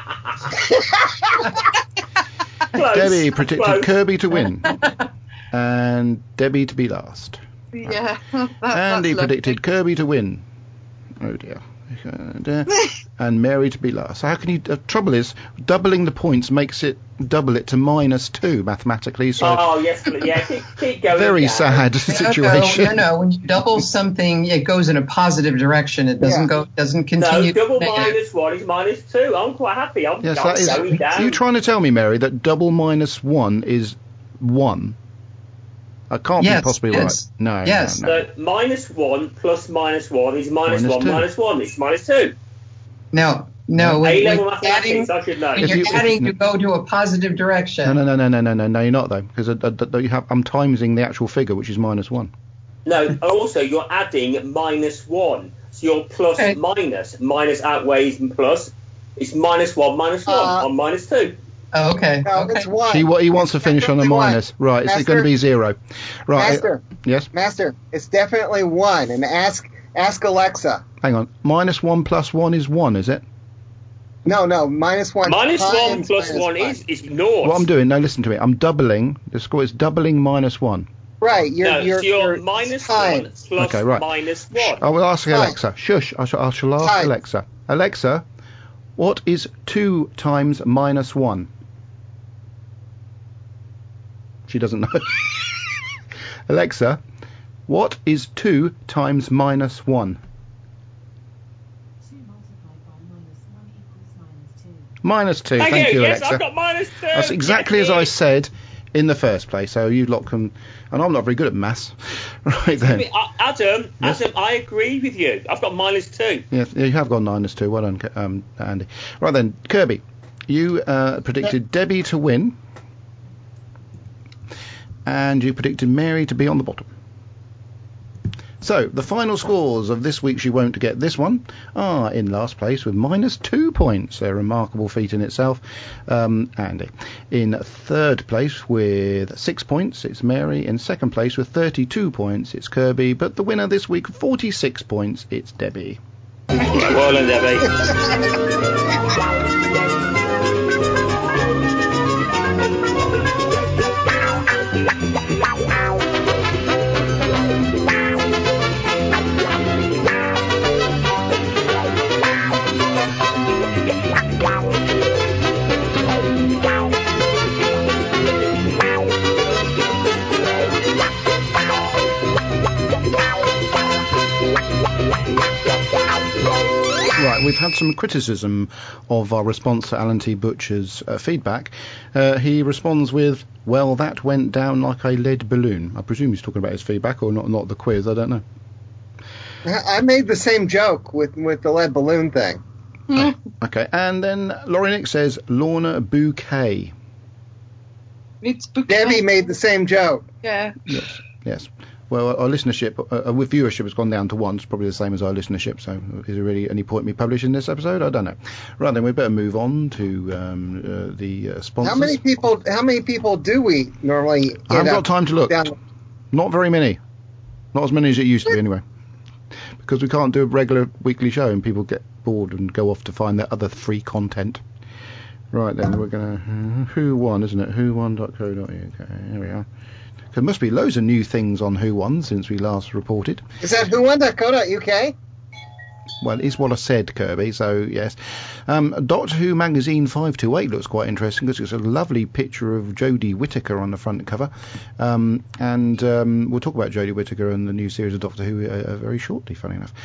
Close. Debbie predicted Close. Kirby to win, and Debbie to be last. Yeah. Andy that's predicted Kirby to win. Oh dear. And Mary to be last. So how can you? Trouble is, doubling the points makes it double it to -2 mathematically. So Oh yes, yeah. Keep going. very down. sad situation. No, when you double something, it goes in a positive direction. It doesn't doesn't continue. No, double negative. -1 is -2. I'm quite happy. I'm Yes, I'm that is. going down. Are you trying to tell me, Mary, that double -1 is 1? I can't Yes, be possibly it right. is. No. Yes. No. So -1 plus -1 is -1 -2. -1. It's -2. No. A-level When mathematics, I should know. when you're adding, you go to a positive direction. No, you're not though, because I'm timesing the actual figure, which is -1. No, also you're adding -1. So your plus Okay. minus outweighs plus. It's -1 -1 on -2. Oh, okay. No, okay. it's 1. He wants to finish on a Definitely minus. one. Right, it's Master? going to be 0. Right. Yes. Master, it's definitely 1. And ask Alexa. Hang on. -1 plus 1 is 1, is it? No, -1. -1 plus times 1 -1. is 0. What I'm doing, now listen to me. I'm doubling. The score is doubling -1. Right. No, You're so you're times. -1 plus Okay, right. -1. I will ask Time. Alexa. Shush. I shall ask Time. Alexa. Alexa, what is 2 times -1? She doesn't know. Alexa, what is 2 times -1? -2. Thank you, yes, Alexa. I've got -2. That's exactly as I said in the first place. So you lot can, and I'm not very good at maths. Right then. Adam, Yes? Adam, I agree with you. I've got -2. Yes, you have gone -2. Well done, Andy. Right then, Kirby, you predicted Debbie to win, and you predicted Mary to be on the bottom. So, the final scores of this week's You Won't Get This One are in last place with -2 points. A remarkable feat in itself, Andy. In third place with 6 points, it's Mary. In second place with 32 points, it's Kirby. But the winner this week, 46 points, it's Debbie. Well done, Debbie. Right, we've had some criticism of our response to Alan T. Butcher's feedback. He responds with, well, that went down like a lead balloon. I presume he's talking about his feedback or not the quiz, I don't know. I made the same joke with the lead balloon thing. Oh, okay, and then Laurie Nick says, Lorna Bouquet. It's bouquet. Debbie made the same joke. Yeah. Yes. Well, our listenership, with viewership has gone down to 1. It's probably the same as our listenership, so is there really any point in me publishing this episode? I don't know. Right, then we better move on to the sponsors. How many people do we normally get I haven't got time to look. down? Not very many. Not as many as it used to be, anyway. Because we can't do a regular weekly show and people get bored and go off to find their other free content. Right, then we're going to... Who Won, isn't it? whowon.co.uk. Here we are. There must be loads of new things on Who Won since we last reported. Is that whowon.co.uk? Well, it's what I said, Kirby, so yes. Doctor Who Magazine 528 looks quite interesting because it's a lovely picture of Jodie Whittaker on the front cover. We'll talk about Jodie Whittaker and the new series of Doctor Who very shortly, funny enough.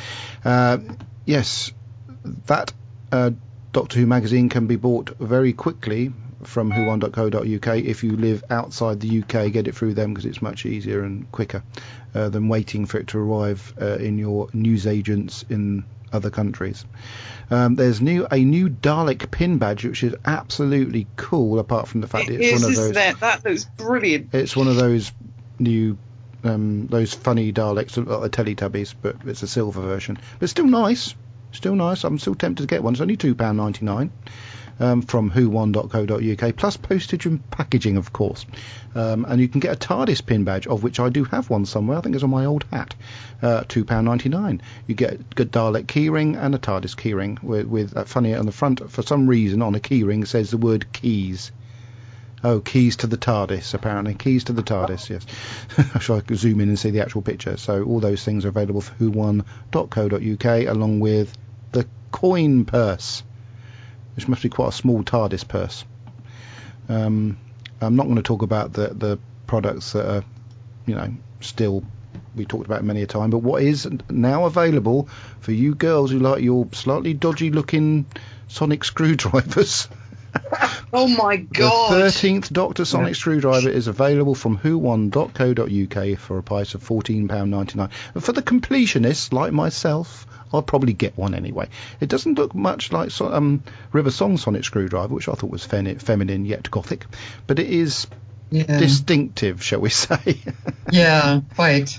Yes, that Doctor Who Magazine can be bought very quickly from whowon.co.uk. If you live outside the UK, get it through them because it's much easier and quicker than waiting for it to arrive in your newsagents in other countries. There's a new Dalek pin badge which is absolutely cool, apart from the fact it's one of those. That looks brilliant. It's one of those new those funny Daleks like the Teletubbies, but it's a silver version. But it's still nice. Still nice. I'm still tempted to get one. It's only £2.99 from who1.co.uk, plus postage and packaging, of course. And you can get a TARDIS pin badge, of which I do have one somewhere. I think it's on my old hat. £2.99. You get a good Dalek keyring and a TARDIS keyring with funny on the front, for some reason, on a keyring says the word keys. Oh, keys to the TARDIS, apparently. Keys to the TARDIS, yes. Shall I zoom in and see the actual picture? So all those things are available for who1.co.uk, along with the coin purse, which must be quite a small TARDIS purse. I'm not going to talk about the products that are, still, we talked about many a time, but what is now available for you girls who like your slightly dodgy-looking sonic screwdrivers. Oh my God! The 13th Doctor Sonic Screwdriver is available from who1.co.uk for a price of £14.99. And for the completionists like myself, I'll probably get one anyway. It doesn't look much like River Song Sonic Screwdriver, which I thought was feminine yet gothic, but it is distinctive, shall we say? Yeah, quite.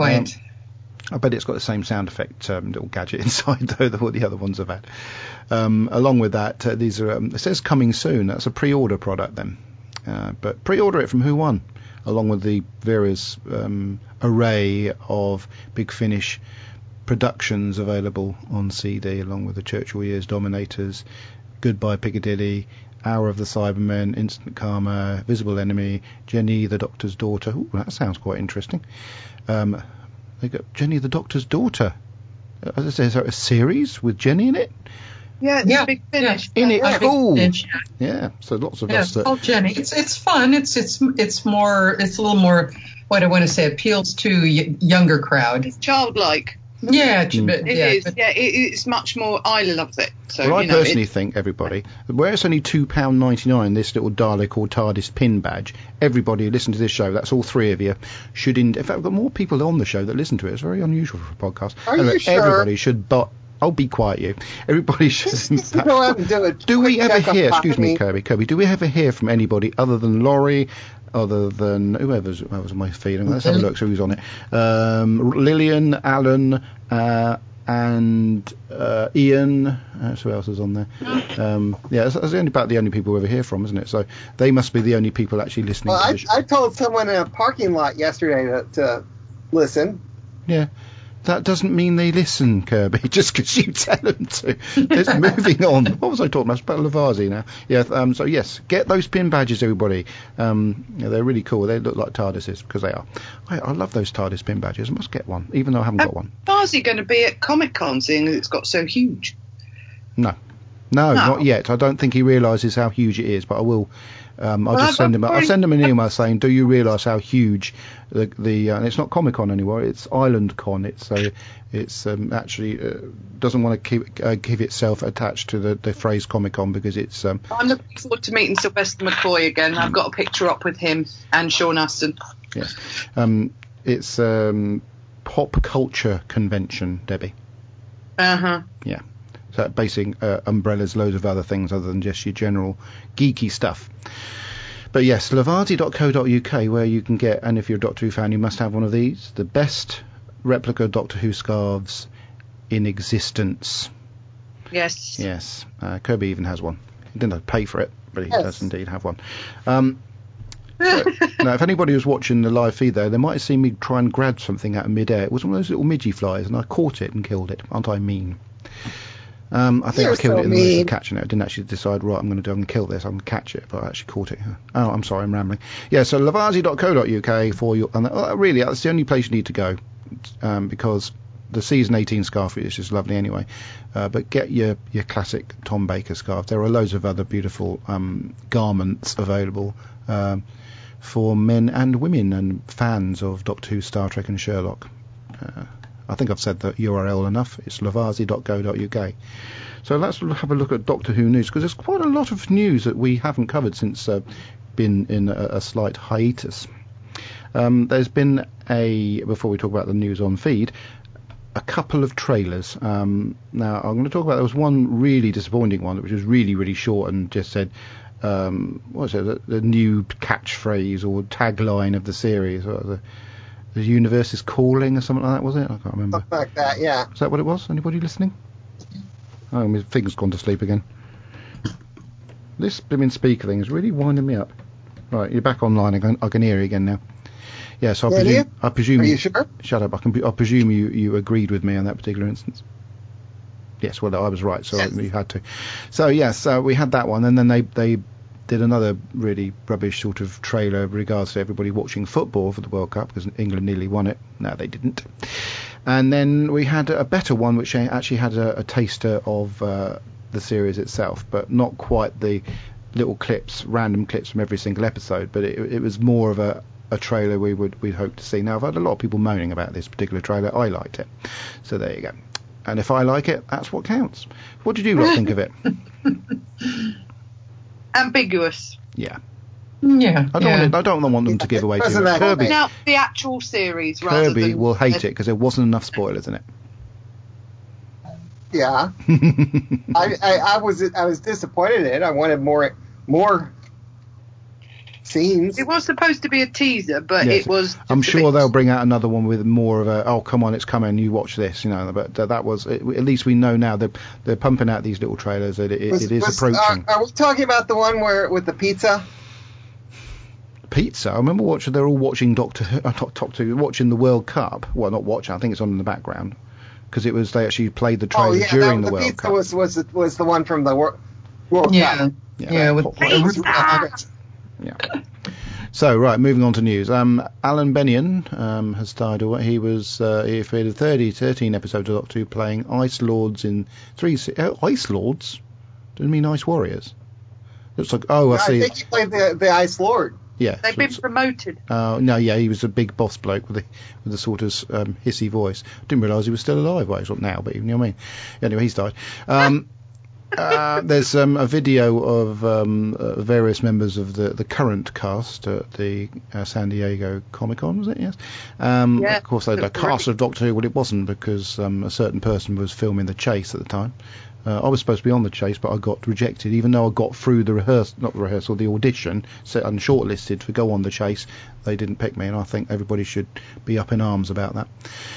I bet it's got the same sound effect little gadget inside, though, that all the other ones have had. Along with that, these are it says coming soon. That's a pre-order product then. But pre-order it from Who Won, along with the various array of Big Finish productions available on CD, along with the Churchill Years Dominators, Goodbye Piccadilly, Hour of the Cybermen, Instant Karma, Visible Enemy, Jenny the Doctor's Daughter. Ooh, that sounds quite interesting. They got Jenny the Doctor's Daughter. As I say, is there a series with Jenny in it? Yeah, it's Big Finish. In it, cool. Finish. Yeah, so lots of It's us. called Jenny. It's fun. It's a little more. What I want to say appeals to younger crowd. It's childlike. Yeah, it is. It's much more. I love it. So, well, I personally think, everybody, where it's only £2.99, this little Dalek or TARDIS pin badge, everybody who listens to this show, that's all three of you, should. In fact, we've got more people on the show that listen to it. It's very unusual for a podcast. Are you sure? Everybody should. I'll be quiet, you. Everybody should. Go out and do it. Do we ever hear? Excuse me, Kirby. Do we ever hear from anybody other than Laurie? Other than whoever's my feeling. Let's have a look. So who's on it? Lillian, Alan, and Ian. Who else is on there? That's about the only people we ever hear from, isn't it? So they must be the only people actually listening. Well, I told someone in a parking lot yesterday to listen. Yeah. That doesn't mean they listen, Kirby, just because you tell them to. It's moving on. What was I talking about? It's about Lavazi now. Yeah, so yes, get those pin badges, everybody. They're really cool. They look like TARDISes, because they are. I love those TARDIS pin badges. I must get one, even though I haven't got one. Is he going to be at Comic-Con, seeing as it's got so huge? No, not yet. I don't think he realises how huge it is, but I will. I'll send him an email saying, do you realise how huge the and it's not Comic-Con anymore, it's Island Con. It's actually doesn't want to give itself attached to the phrase Comic-Con, because it's I'm looking forward to meeting Sylvester McCoy again. I've got a picture up with him and Sean Astin. Yes. It's pop culture convention, Debbie. Yeah. So basically umbrellas loads of other things other than just your general geeky stuff. But yes, Lavazi.co.uk, where you can get, and if you're a Doctor Who fan, you must have one of these, the best replica Doctor Who scarves in existence. Yes. Yes. Kirby even has one. He didn't pay for it, but he does indeed have one. Now, if anybody was watching the live feed there, they might have seen me try and grab something out of mid-air. It was one of those little midgie flies, and I caught it and killed it. Aren't I mean? I think I killed it in the midst of catching it. I didn't actually decide, right, I'm going to kill this, I'm going to catch it, but I actually caught it. Oh, I'm sorry, I'm rambling. Yeah, so lavazi.co.uk for your, and really, that's the only place you need to go, because the season 18 scarf is just lovely anyway. But get your classic Tom Baker scarf. There are loads of other beautiful garments available for men and women and fans of Doctor Who, Star Trek and Sherlock. I think I've said the URL enough. It's lavazi.co.uk. So let's have a look at Doctor Who news, because there's quite a lot of news that we haven't covered since been in a slight hiatus. There's been before we talk about the news on feed, a couple of trailers. Now I'm going to talk about, there was one really disappointing one, which was really, really short and just said, what was it, the new catchphrase or tagline of the series, or the universe is calling or something like that, was it? I can't remember. Something like that, yeah. Is that what it was? Anybody listening? Oh, my finger's gone to sleep again. This blooming speaker thing is really winding me up. Right, you're back online again. I can hear you again now. Yeah, so I presume. Are you sure? Shut up. I presume you agreed with me on that particular instance. Yes, well, I was right, so Yes. you had to. So yes, we had that one, and then they did another really rubbish sort of trailer with regards to everybody watching football for the World Cup because England nearly won it. No, they didn't. And then we had a better one which actually had a taster of the series itself, but not quite the little clips, random clips from every single episode, but it was more of a trailer we'd hope to see. Now, I've had a lot of people moaning about this particular trailer. I liked it. So there you go. And if I like it, that's what counts. What did you lot think of it? Ambiguous. Yeah. Yeah. I don't want them to give away too Wasn't much. that Kirby, Now, the actual series rather Kirby than... will hate it because there wasn't enough spoilers in it. Yeah. I was disappointed in it. I wanted more scenes. It was supposed to be a teaser, but Yes. it was... I'm just a sure bit- they'll bring out another one with more of a, oh, come on, it's coming, you watch this, you know. But that was, at least we know now they're pumping out these little trailers that it is approaching. Are we talking about the one with the pizza? Pizza. I remember they're all watching watching the World Cup. Well, not watching. I think it's on in the background because they actually played the trailer during the World pizza Cup. was the one from the World Cup. Yeah, with Yeah. So right, moving on to news. Alan Bennion has starred. He appeared in 13 episodes of Doctor Who, playing Ice Lords in Ice Lords. Didn't mean Ice Warriors. Looks like. Oh, I see. I think he played the Ice Lord. Yeah. They've been promoted. No, yeah, he was a big boss bloke with a sort of hissy voice. Didn't realise he was still alive. Well, he's not now, but you know what I mean. Anyway, he's died. There's a video of various members of the current cast at the San Diego Comic-Con, was it? Yes. Yeah. Of course, the cast of Doctor Who. Well, it wasn't because a certain person was filming The Chase at the time. I was supposed to be on The Chase, but I got rejected, even though I got through the audition, and shortlisted to go on The Chase. They didn't pick me, and I think everybody should be up in arms about that.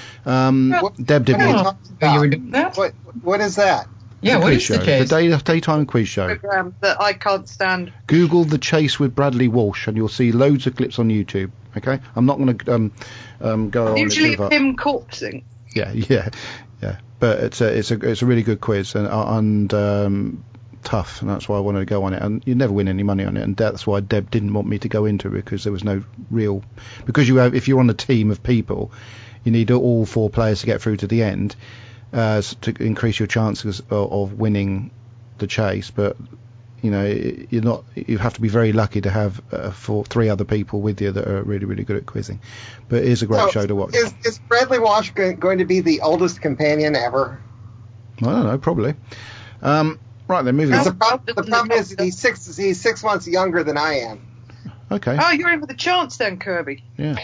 Deb did you were doing that? What is that? Yeah, what is show, the Chase? the daytime quiz show. Program that I can't stand. Google The Chase with Bradley Walsh, and you'll see loads of clips on YouTube. Okay, I'm not going to go on. Usually it too far. him corpsing. Yeah. But it's a really good quiz and tough, and that's why I wanted to go on it. And you never win any money on it, and that's why Deb didn't want me to go into it, because there was no real. Because if you're on a team of people, you need all 4 players to get through to the end. To increase your chances of winning the chase, but you have to be very lucky to have 3 other people with you that are really, really good at quizzing. But it is a great show to watch. Is Bradley Walsh going to be the oldest companion ever? I don't know, probably. Right then, moving on. The problem is he's 6 months younger than I am. Okay. Oh, you're in for the chance then, Kirby. Yeah.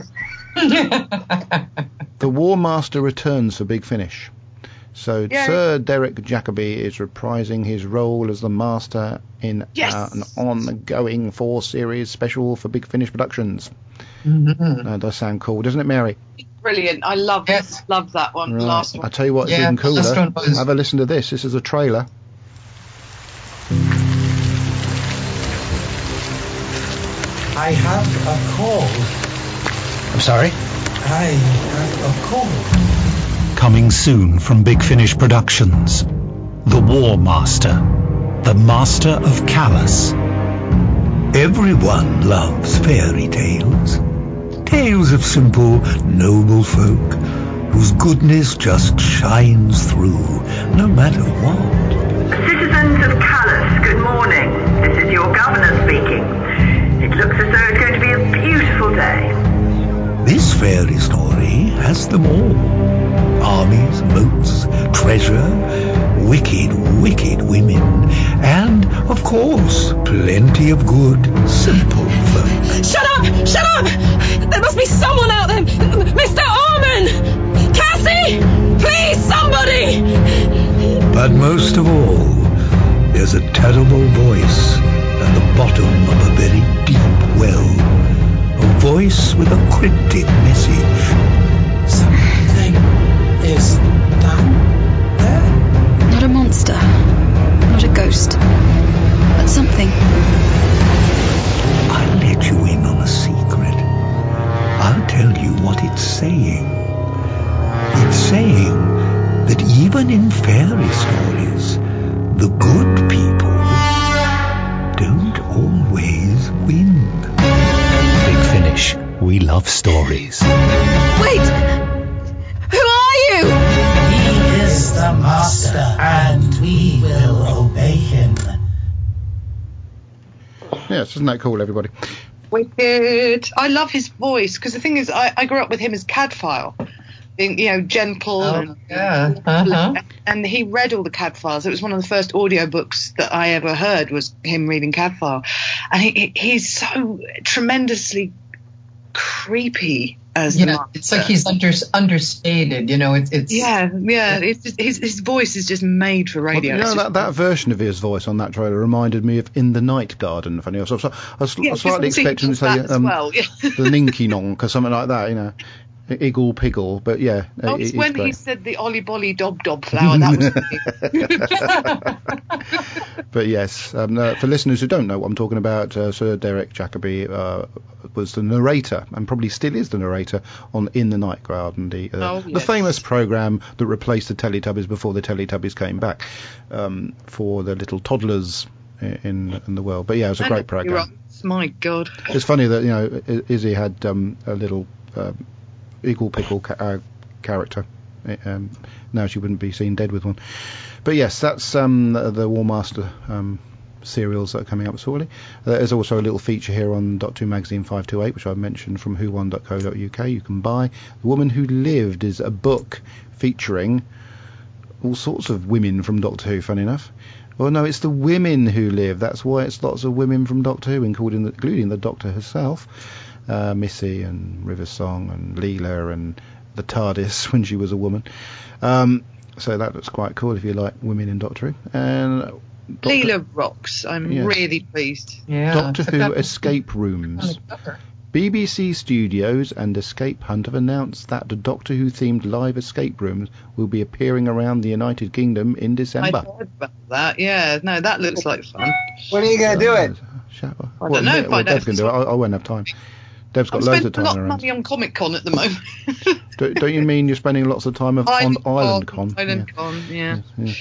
The War Master returns for Big Finish. So Yay. Sir Derek Jacobi is reprising his role as the Master in an ongoing 4-series special for Big Finish Productions. Mm-hmm. That does sound cool, doesn't it, Mary? Brilliant. I love that one. Right. The last one. I tell you what, it's Yeah, even the last cooler. one was- Have a listen to this. This is a trailer. I have a cold. I'm sorry? I have a cold. Coming soon from Big Finish Productions. The War Master. The Master of Callus. Everyone loves fairy tales. Tales of simple, noble folk whose goodness just shines through, no matter what. Citizens of Callus, good morning. This is your governor speaking. It looks as though it's going to be a beautiful day. This fairy story has them all. Armies, moats, treasure, wicked, wicked women, and, of course, plenty of good, simple folk. Shut up! Shut up! There must be someone out there! Mr. Armin! Cassie! Please, somebody! But most of all, there's a terrible voice at the bottom of a very deep well. A voice with a cryptic message. Something is down there? Not a monster. it's saying? It's saying that even in fairy stories, the good people don't always win. Big Finish. We love stories. Wait! Who are you? He is the master, and we will obey him. Yes, isn't that cool, everybody? Wicked. I love his voice, because the thing is, I grew up with him as Cadfael, being, gentle. And he read all the Cadfaels. It was one of the first audiobooks that I ever heard was him reading Cadfael. And he's so tremendously creepy as the master. It's like he's understated, His voice is just made for radio. Well, that version of his voice on that trailer reminded me of In the Night Garden. Funny enough, so I was slightly expecting to say the Ninky Nonk or something like that, Iggle Piggle, but yeah. It's when he said the Ollie Bolly Dob Dob flower, that was But yes, for listeners who don't know what I'm talking about, Sir Derek Jacobi was the narrator, and probably still is the narrator, on In the Night Garden, the famous programme that replaced the Teletubbies before the Teletubbies came back, for the little toddlers in the world. But yeah, it was a great programme. My God. It's funny that, Izzy had a little Eagle Pickle character. Now she wouldn't be seen dead with one. But yes, that's the War Master serials that are coming up shortly. There's also a little feature here on Doctor Who Magazine 528, which I mentioned, from whone.co.uk. You can buy. The Woman Who Lived is a book featuring all sorts of women from Doctor Who, funny enough. Well, no, it's the women who live. That's why it's lots of women from Doctor Who, including the Doctor herself. Missy and River Song and Leela and the TARDIS when she was a woman. So that looks quite cool if you like women in Doctor Who. And Leela rocks. I'm really pleased. Yeah. Doctor Who Escape Rooms. BBC Studios and Escape Hunt have announced that the Doctor Who themed live escape rooms will be appearing around the United Kingdom in December. I heard about that. Yeah, no, that looks like fun. When are you going to do it? I don't know. Deb's going to do it. I won't have time. Deb's got loads of time around. I'm spending a lot of around. money on Comic Con at the moment. Don't you mean you're spending lots of time on Island Con? Island Con, yeah.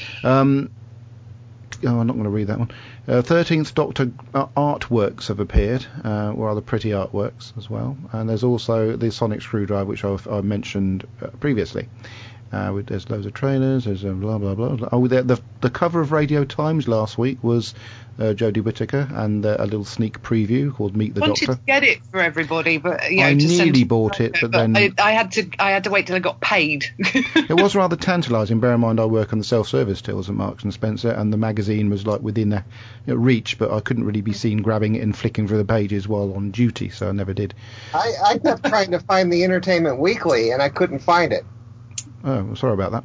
I'm not going to read that one. 13th Doctor artworks have appeared, rather pretty artworks as well. And there's also the Sonic Screwdriver, which I've mentioned previously. There's loads of trailers, there's blah, blah, blah. Oh, the cover of Radio Times last week was Jodie Whittaker, and a little sneak preview called Meet the Doctor. I wanted to get it for everybody, but I nearly bought it, but then I had to wait till I got paid. It was rather tantalising. Bear in mind, I work on the self-service tills at Marks and Spencer, and the magazine was like within reach, but I couldn't really be seen grabbing it and flicking through the pages while on duty, so I never did. I kept trying to find the Entertainment Weekly, and I couldn't find it. Oh, well, sorry about that.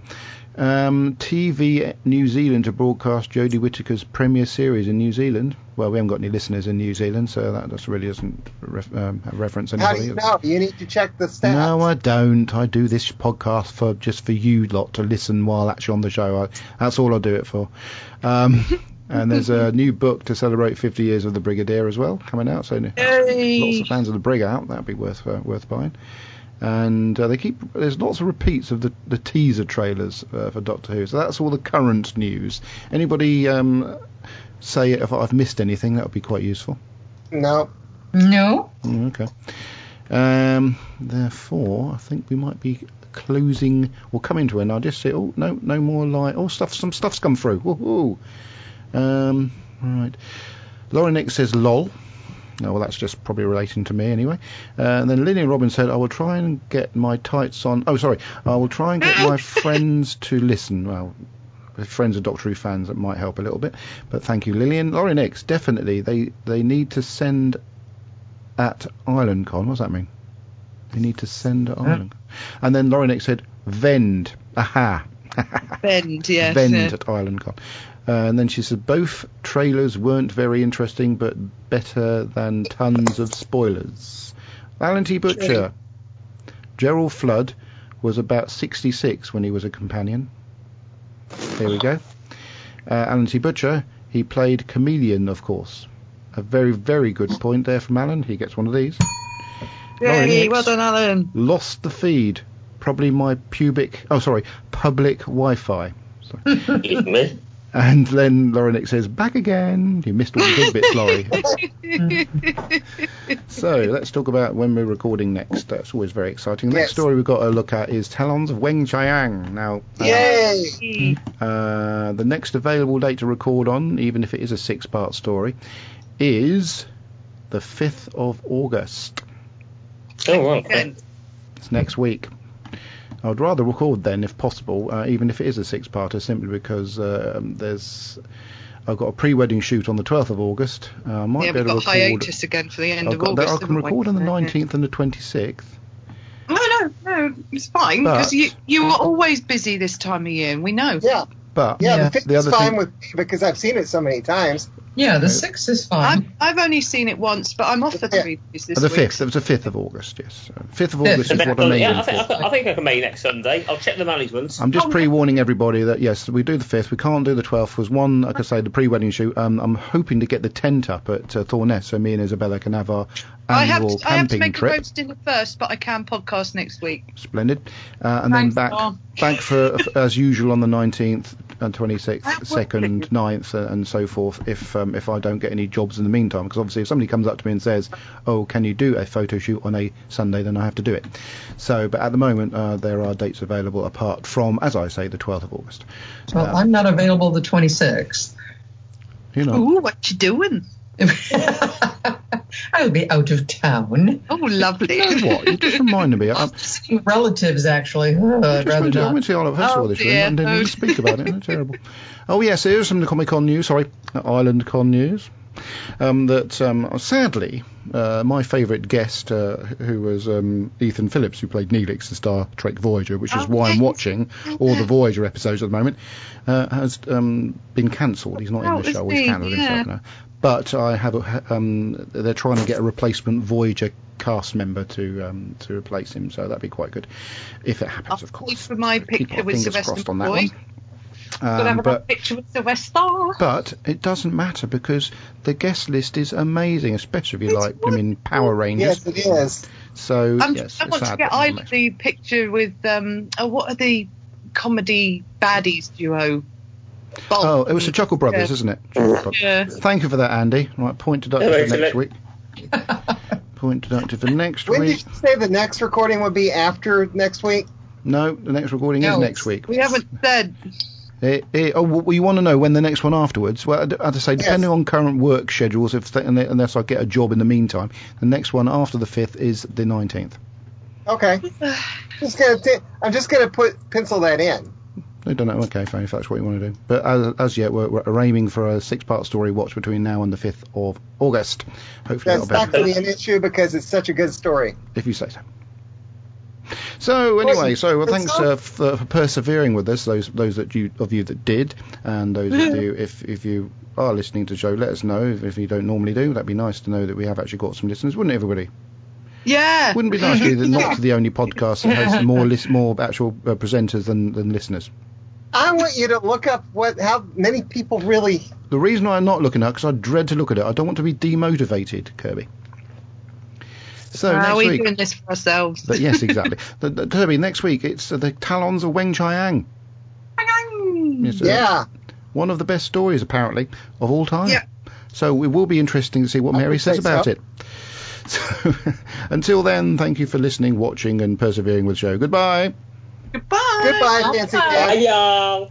TV New Zealand to broadcast Jodie Whittaker's premiere series in New Zealand. Well, we haven't got any listeners in New Zealand, so that just really doesn't reference anybody. How do you know? You need to check the stats. No, I don't. I do this podcast just for you lot to listen while actually on the show. That's all I do it for. And there's a new book to celebrate 50 years of the Brigadier as well coming out. So lots of fans of the Brig out. That'd be worth buying. And there's lots of repeats of the teaser trailers for Doctor Who. So that's all the current news. Anybody say if I've missed anything? That would be quite useful. No. Okay. Therefore, I think we might be closing or coming to an. I just say, no more light. Some stuff's come through. Woohoo! Right. Laurie Nick says lol. Oh, well, that's just probably relating to me anyway. And then Lillian Robbins said, I will try and get my tights on. Oh, sorry. I will try and get my friends to listen. Well, if friends are Doctor Who fans, that might help a little bit. But thank you, Lillian. Laurie Nix, definitely. They need to send at Island Con. What does that mean? They need to send at Island Con. And then Laurie Nix said, vend. Aha. Vend, yes. Vend at Island Con. And then she said, both trailers weren't very interesting, but better than tons of spoilers. Alan T. Butcher. Gerald Flood was about 66 when he was a companion. There we go. Alan T. Butcher, he played Chameleon, of course. A very, very good point there from Alan. He gets one of these. Laurie Yay, Nix well done, Alan. lost the feed. Probably my public Wi-Fi. Excuse me. And then Laurie Nix says, back again. You missed all the good bits, Laurie. So let's talk about when we're recording next. That's always very exciting. The next story we've got to look at is Talons of Weng Chiang. Now, Yay! The next available date to record on, even if it is a 6-part story, is the 5th of August. Oh, well. Okay. It's next week. I'd rather record then, if possible, even if it is a 6-parter, simply because I've got a pre-wedding shoot on the 12th of August. I might be able to got record hiatus again for the end of August. I can record on the 19th and the 26th. No, it's fine, because you are always busy this time of year, and we know. Yeah. But the 5th is fine with me because I've seen it so many times. Yeah, the 6th is fine. I've only seen it once, but I'm off for 3 days this the week. 5th. It was the 5th of August, yes. 5th of August is what I'm aiming I for. think I can make next Sunday. I'll check the management. I'm just pre-warning everybody that, yes, we do the 5th. We can't do the 12th. Because one, like I say, the pre-wedding shoot. I'm hoping to get the tent up at Thorness so me and Isabella can have our annual camping trip. I have to make a roast dinner first, but I can podcast next week. Splendid. And then back for as usual on the 19th and 26th, 2nd, 9th, and so forth, if I don't get any jobs in the meantime. Because obviously if somebody comes up to me and says, oh, can you do a photo shoot on a Sunday, then I have to do it. So, but at the moment, there are dates available apart from, as I say, the 12th of August. Well, I'm not available the 26th. You know. Ooh, what you doing? I'll be out of town. Oh, lovely. You know what? You just reminded me. I'm seeing relatives, actually. I'd rather not. I went to the Island Festival this year and didn't even speak about it. Terrible. Oh, yes, here's some Comic Con news. Sorry, Island Con news. Sadly, my favourite guest, who was Ethan Phillips, who played Neelix in Star Trek Voyager, which is why I'm watching all the Voyager episodes at the moment, has been cancelled. He's not in the show. He's cancelled himself now. But I have they're trying to get a replacement Voyager cast member to replace him, so that'd be quite good if it happens. Of course, for my picture with Sylvester McCoy. But it doesn't matter because the guest list is amazing, especially if you like them in Power Rangers. Yes, it is. So I want to get the picture with what are the comedy baddies duo? It was the Chuckle Brothers, isn't it? Yeah. Thank you for that, Andy. Right, point deducted for next week. Point deducted for next week. When did you say the next recording would be after next week? No, the next recording is next week. We haven't said. Well, you want to know when the next one afterwards? Well, as I say, depending on current work schedules, unless I get a job in the meantime, the next one after the 5th is the 19th. Okay. I'm just gonna pencil that in. I don't know. Okay, fine, if that's what you want to do. But as yet, we're aiming for a 6-part story watch between now and the 5th of August. Hopefully that's not going to be an issue because it's such a good story. If you say so. So anyway, thanks for persevering with us. Those of you that did, and those of you if you are listening to the show, let us know. If you don't normally do, that'd be nice to know that we have actually got some listeners, wouldn't it, everybody? Yeah. Wouldn't it be nice to be not the only podcast that has more actual presenters than listeners? I want you to look up how many people really. The reason I'm not looking at it because I dread to look at it. I don't want to be demotivated, Kirby. So next week, we're doing this for ourselves. Yes, exactly. Kirby, next week it's the Talons of Weng Chiang. Yeah. One of the best stories, apparently, of all time. Yeah. So it will be interesting to see what Mary says about it. So until then, thank you for listening, watching, and persevering with the show. Goodbye. Goodbye. Goodbye, Nancy. Bye, y'all.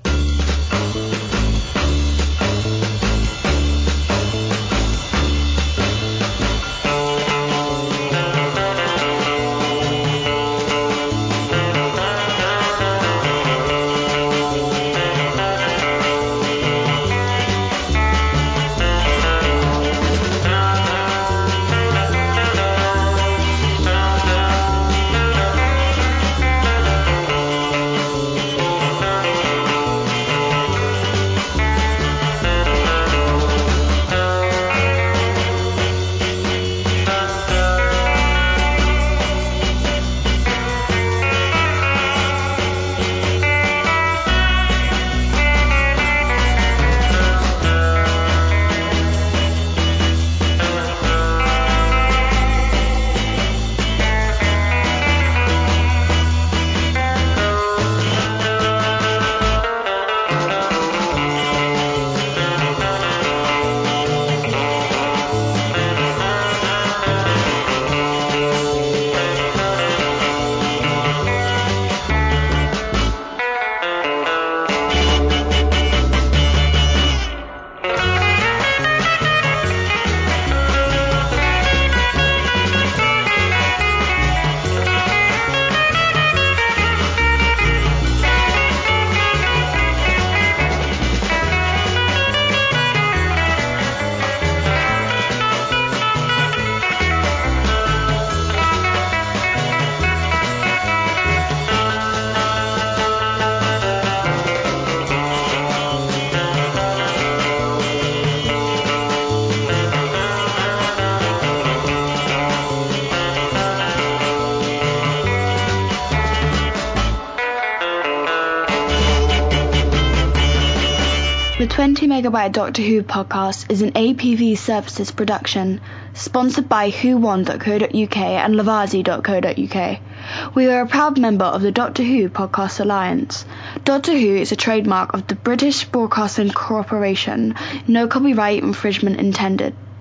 20 Megabyte Doctor Who podcast is an APV Services production, sponsored by whowon.co.uk and Lavazi.co.uk. We are a proud member of the Doctor Who Podcast Alliance. Doctor Who is a trademark of the British Broadcasting Corporation. No copyright infringement intended.